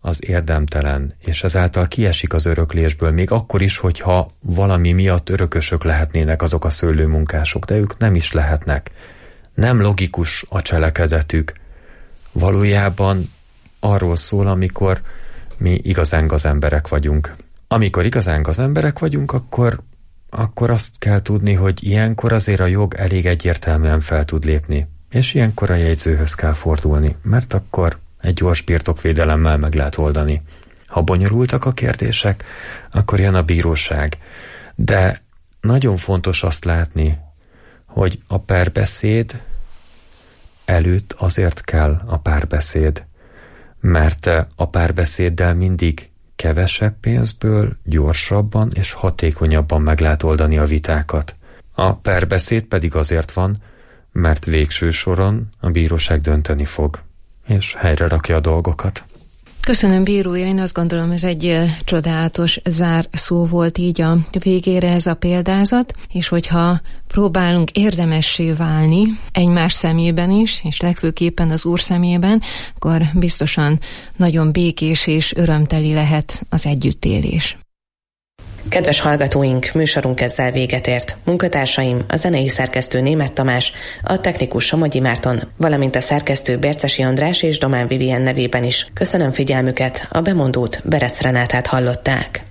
E: az érdemtelen, és ezáltal kiesik az öröklésből, még akkor is, hogyha valami miatt örökösök lehetnének azok a szőlőmunkások, de ők nem is lehetnek. Nem logikus a cselekedetük. Valójában arról szól, amikor mi igazán gazemberek vagyunk. Amikor igazán gazemberek vagyunk, akkor, akkor azt kell tudni, hogy ilyenkor azért a jog elég egyértelműen fel tud lépni, és ilyenkor a jegyzőhöz kell fordulni, mert akkor egy gyors birtokvédelemmel meg lehet oldani. Ha bonyolultak a kérdések, akkor jön a bíróság. De nagyon fontos azt látni, hogy a párbeszéd előtt azért kell a párbeszéd, mert a párbeszéddel mindig kevesebb pénzből gyorsabban és hatékonyabban meg lehet oldani a vitákat. A párbeszéd pedig azért van, mert végső soron a bíróság dönteni fog, és helyre rakja a dolgokat.
D: Köszönöm, bíró úr, én azt gondolom, ez egy csodálatos zárszó volt így a végére ez a példázat, és hogyha próbálunk érdemessé válni egymás szemében is, és legfőképpen az Úr szemében, akkor biztosan nagyon békés és örömteli lehet az együttélés.
B: Kedves hallgatóink, műsorunk ezzel véget ért. Munkatársaim, a zenei szerkesztő Németh Tamás, a technikus Somogyi Márton, valamint a szerkesztő Bércesi András és Domán Vivien nevében is köszönöm figyelmüket, a bemondót, Berec Renátát hallották.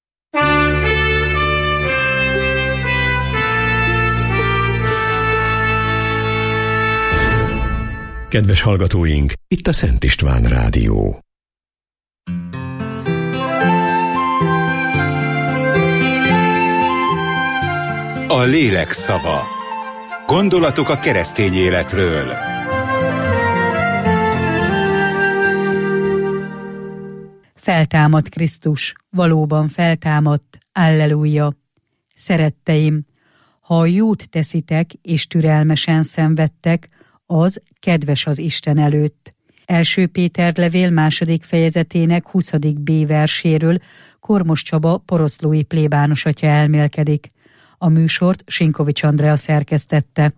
A: Kedves hallgatóink, itt a Szent István Rádió.
F: A lélek szava. Gondolatok a keresztény életről.
G: Feltámadt Krisztus, valóban feltámadt, alleluja. Szeretteim, ha a jót teszitek és türelmesen szenvedtek, az kedves az Isten előtt. Első Péter levél második fejezetének huszadik B verséről Kormos Csaba poroszlói plébános atya elmélkedik. A műsort Sinkovics Andrea szerkesztette.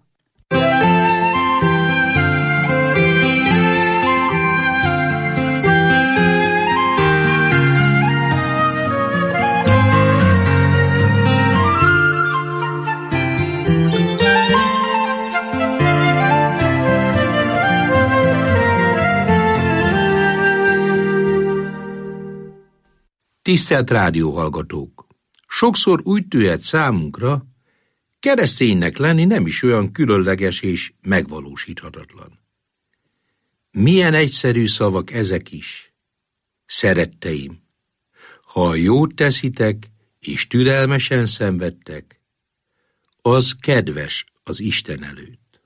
H: Tisztelt rádióhallgatók! Sokszor úgy tűnhet számunkra, kereszténynek lenni nem is olyan különleges és megvalósíthatatlan. Milyen egyszerű szavak ezek is. Szeretteim, ha a jót teszitek és türelmesen szenvedtek, az kedves az Isten előtt.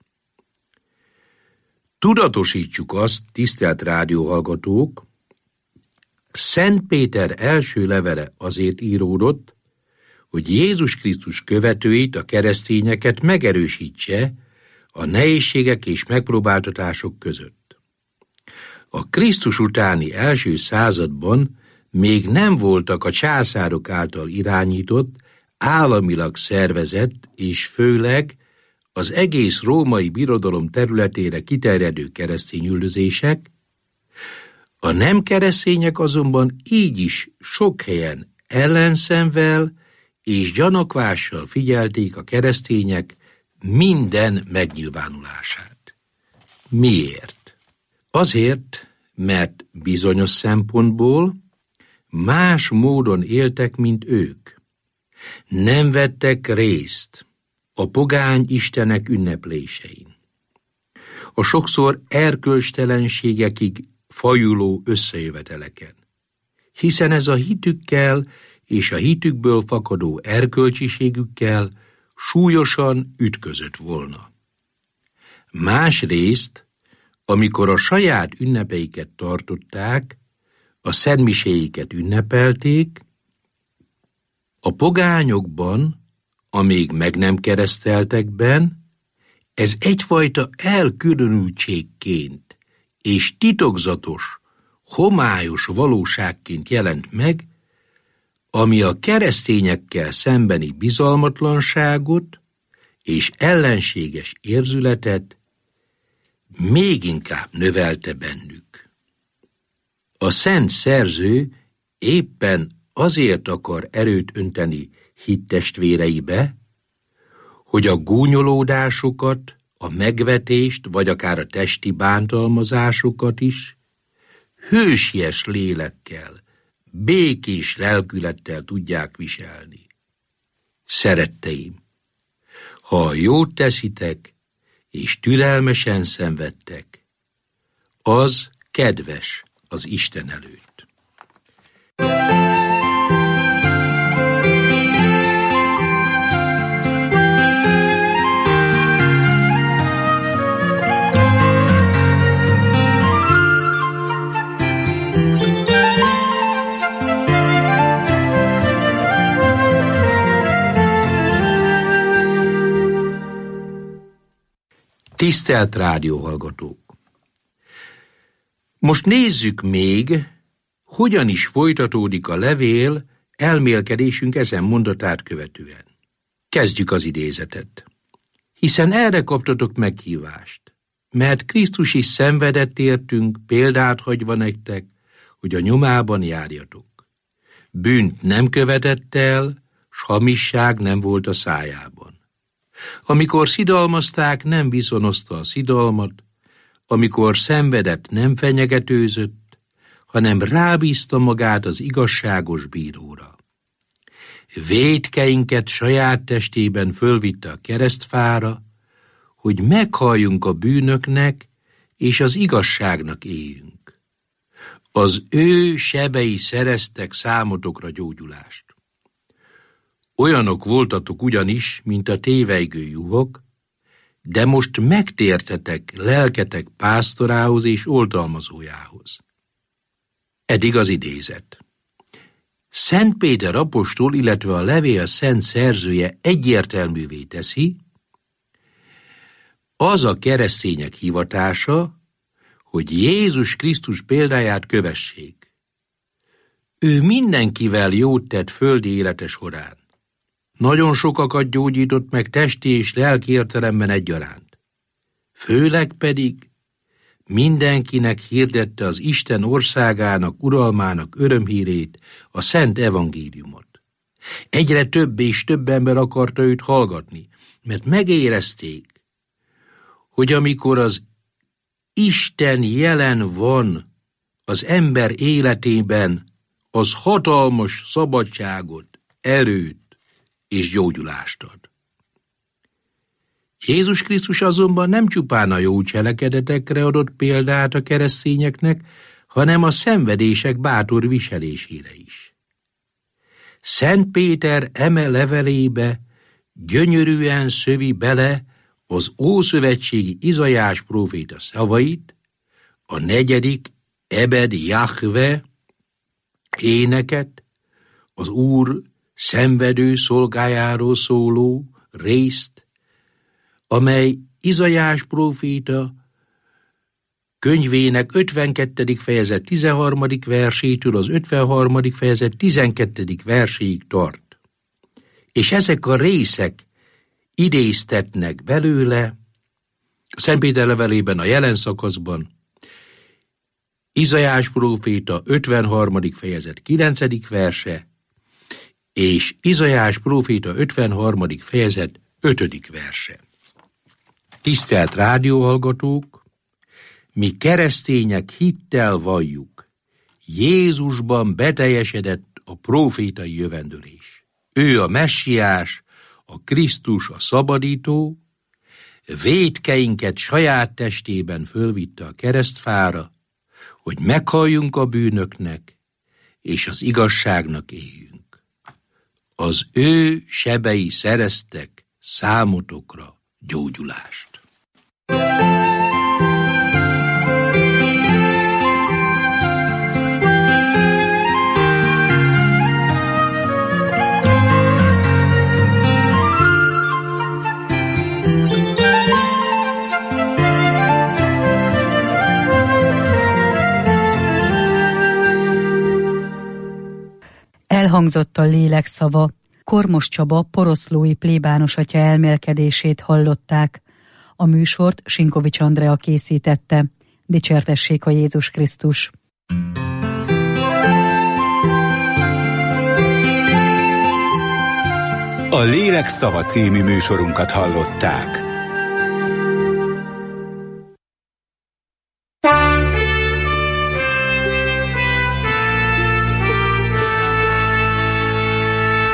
H: Tudatosítsuk azt, tisztelt rádióhallgatók, Szent Péter első levele azért íródott, hogy Jézus Krisztus követőit, a keresztényeket megerősítse a nehézségek és megpróbáltatások között. A Krisztus utáni első században még nem voltak a császárok által irányított, államilag szervezett és főleg az egész római birodalom területére kiterjedő keresztényüldözések, a nem keresztények azonban így is sok helyen ellenszenvel és gyanakvással figyelték a keresztények minden megnyilvánulását. Miért? Azért, mert bizonyos szempontból más módon éltek, mint ők. Nem vettek részt a pogány istenek ünneplésein. A sokszor erkölcstelenségekig fajuló összejöveteleken. Hiszen ez a hitükkel és a hitükből fakadó erkölcsiségükkel súlyosan ütközött volna. Másrészt, amikor a saját ünnepeiket tartották, a szentmiséiket ünnepelték, a pogányokban, a még meg nem kereszteltekben, ez egyfajta elkülönültségként és titokzatos, homályos valóságként jelent meg, ami a keresztényekkel szembeni bizalmatlanságot és ellenséges érzületet még inkább növelte bennük. A szent szerző éppen azért akar erőt önteni hittestvéreibe, hogy a gúnyolódásokat, a megvetést, vagy akár a testi bántalmazásokat is hősies lélekkel, békés lelkülettel tudják viselni. Szeretteim, ha jót teszitek, és türelmesen szenvedtek, az kedves az Isten előtt. Tisztelt rádióhallgatók! Most nézzük még, hogyan is folytatódik a levél elmélkedésünk ezen mondatát követően. Kezdjük az idézetet. Hiszen erre kaptatok meghívást, mert Krisztus is szenvedett értünk, példát hagyva nektek, hogy a nyomában járjatok. Bűnt nem követett el, s hamisság nem volt a szájában. Amikor szidalmazták, nem viszonozta a szidalmat, amikor szenvedett, nem fenyegetőzött, hanem rábízta magát az igazságos bíróra. Vétkeinket saját testében fölvitte a keresztfára, hogy meghalljunk a bűnöknek, és az igazságnak éljünk. Az ő sebei szereztek számotokra gyógyulást. Olyanok voltatok ugyanis, mint a tévejgő juhok, de most megtértetek lelketek pásztorához és oltalmazójához. Eddig az idézet. Szent Péter apostol, illetve a levél szent szerzője egyértelművé teszi, az a keresztények hivatása, hogy Jézus Krisztus példáját kövessék. Ő mindenkivel jót tett földi élete során. Nagyon sokakat gyógyított meg testi és lelki értelemben egyaránt. Főleg pedig mindenkinek hirdette az Isten országának, uralmának örömhírét, a szent evangéliumot. Egyre több és több ember akarta őt hallgatni, mert megérezték, hogy amikor az Isten jelen van az ember életében, az hatalmas szabadságot, erőt és gyógyulást ad. Jézus Krisztus azonban nem csupán a jó cselekedetekre adott példát a keresztényeknek, hanem a szenvedések bátor viselésére is. Szent Péter eme levelébe gyönyörűen szövi bele az ószövetségi Izaiás próféta szavait, a negyedik Ebed Jahve éneket, az Úr szenvedő szolgájáról szóló részt, amely Izaiás próféta könyvének ötvenkettedik fejezet tizenharmadik versétől az ötvenharmadik fejezet tizenkettedik verséig tart. És ezek a részek idéztetnek belőle, a Szent Péter levelében a jelen szakaszban, Izaiás próféta ötvenharmadik fejezet kilencedik verse, és Izaiás próféta ötvenharmadik fejezet ötödik verse. Tisztelt rádióhallgatók, mi keresztények hittel valljuk, Jézusban beteljesedett a prófétai jövendőlés. Ő a messiás, a Krisztus, a szabadító, vétkeinket saját testében fölvitte a keresztfára, hogy meghalljunk a bűnöknek, és az igazságnak éljünk. Az ő sebei szereztek számotokra gyógyulást.
G: Elhangzott a lélek szava. Kormos Csaba poroszlói plébános atya elmélkedését hallották. A műsort Sinkovics Andrea készítette. Dicsértessék a Jézus Krisztus!
F: A Lélek szava című műsorunkat hallották.